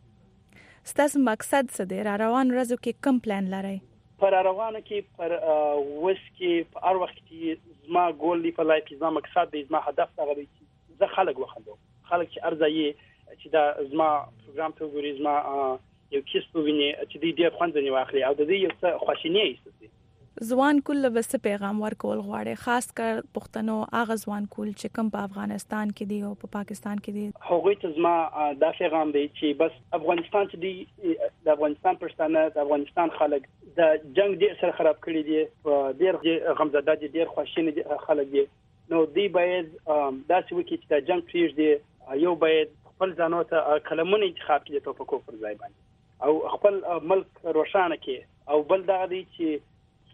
[SPEAKER 13] شوم.
[SPEAKER 14] ستاسو مقصد څه دی؟ را روان ورځو کې کوم پلان لرئ؟
[SPEAKER 13] پر روانه کې پر وس کې په هر وخت کې زما ګول دی په لایف کې زما مقصد دی زما هدف هغه دی چې زه خلک وخندم خلک چې ارزایي چې دا زما پروګرام ته وګوري زما یو کیس وویني چې دې ډېر خوند ځنی واخلي او د دې یو څه خوشینی ایستي.
[SPEAKER 14] ځوان کول بس پیغام ورکول غواړي خاص کر پښتنو هغه ځوان کول چې کوم په افغانستان کې دی او په پا پاکستان کې دی
[SPEAKER 13] هغوی ته زما دا پیغام دی چې بس افغانستان چې دی د افغانستان پښتانه د افغانستان خلک د جنگ ډیر سره خراب کړی دي ډیر غمزده دي ډیر خوشاله خلک دي نو دی باید داسې وکړي چې د جنگ پریږدي یو باید خپل ځانو ته کلمونه انتخاب کړي په پکو پر ځای باندې او خپل ملک روښانه کړي او بل دا دی چې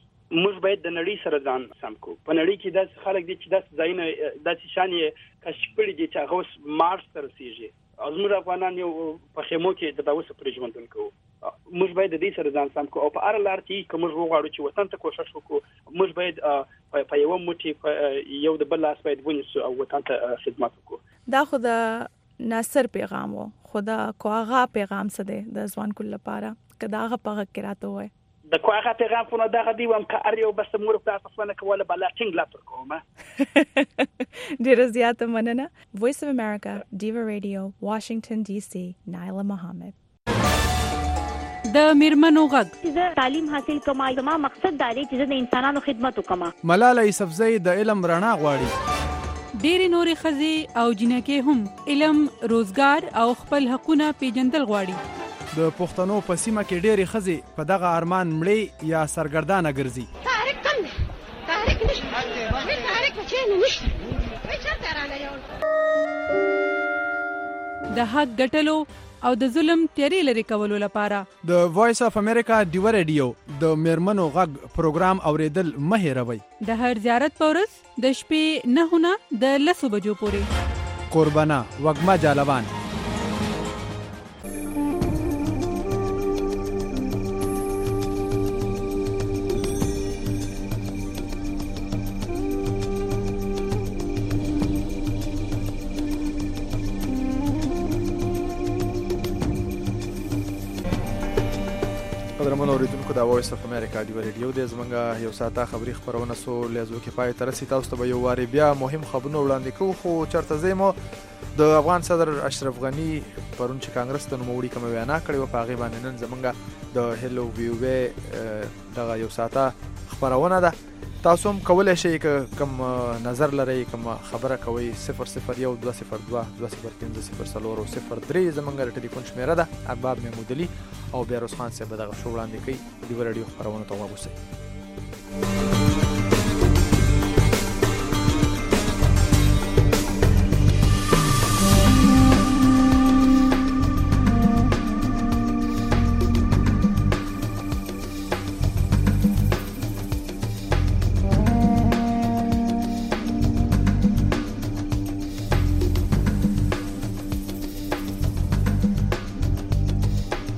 [SPEAKER 13] موږ باید د نړۍ سره ځان سم کو په نړۍ کې داسې خلک دي چې داسې ځایونه داسې شان یې کشف کړي دي چې هغه اوس مارس ته رسیږي او زموږ افغانان یو په خیمو کې د اوسه پرې ژوندون کوو موږ باید د دې سره ځان سم کو او په هر لار کې که موږ وغواړو چې وطن ته کوشش وکړو موږ باید په یو موټي یو د بل لاس باید ونیسو او وطن ته خدمت وکړو.
[SPEAKER 14] دا خو د ناصر پیغام و خدا کوغه پیغام څه دی د ځوان کول لپاره کداغه پغه کراته وای
[SPEAKER 13] د کوغه پیغام په نو دغه دی وم که اریو بس مور په تاسو نه کوله بل ټینګ لا پر کومه
[SPEAKER 14] ډیر زیاته مننه. Voice of America, Diva Radio, Washington D C, Naila Mohammed.
[SPEAKER 15] د میرمنو غږ
[SPEAKER 16] زه تعلیم حاصل کوم زما مقصد دا دی چې د انسانانو خدمت وکم.
[SPEAKER 3] ملاله یوسفزۍ د علم رڼا غواړي.
[SPEAKER 15] ډېرې نورې ښځې او جنکې هم علم روزګار او خپل حقونه پیژندل غواړي.
[SPEAKER 3] د پښتنو په سیمه کې ډېرې ښځې په دغه ارمان مړې یا سرګردانه ګرځي.
[SPEAKER 16] تاریخ کم دی تاریخ نشته وی تاریخ چېنه نشته وی چرته راغلی یو
[SPEAKER 15] د حق ګټلو او د ظلم تیری لري کولو لپاره
[SPEAKER 3] د وایس اف امریکا ډیو ریډیو د میرمنو غږ پروګرام اوریدل مه هېروئ.
[SPEAKER 15] د هر زیارت په ورځ د شپې نهه نه د لسو بجو پورې.
[SPEAKER 3] قربانه وږمه جالوان. قدرمن اوریدونکو د وایس اف امریکا ډیو ریډیو د زمونږ یو ساعته خبري خبرونه سو لیزو کې پای تر سي تاسو ته یو واری بیا مهم خبرونه وړاندې کوو خو چرته زمو د افغان صدر اشرف غنی پرون چې کانګرس ته نوموړي کوم وینا کړې و په هغه باندې نن زمونږ د هلو ویو دغه یو ساعته خبرونه ده تاسو هم کولای شئ کوم نظر لرئ کوم خبره کوي صفر صفر یو دوه صفر دوه دوه صفر پنځه صفر څلور صفر درې زمونږ ټلیفون شمیره ده ارباب محمود علي او بیروز خان صاحب دغه شو وړاندې کوي د ډیو ریډیو خبرونه ته وګورئ.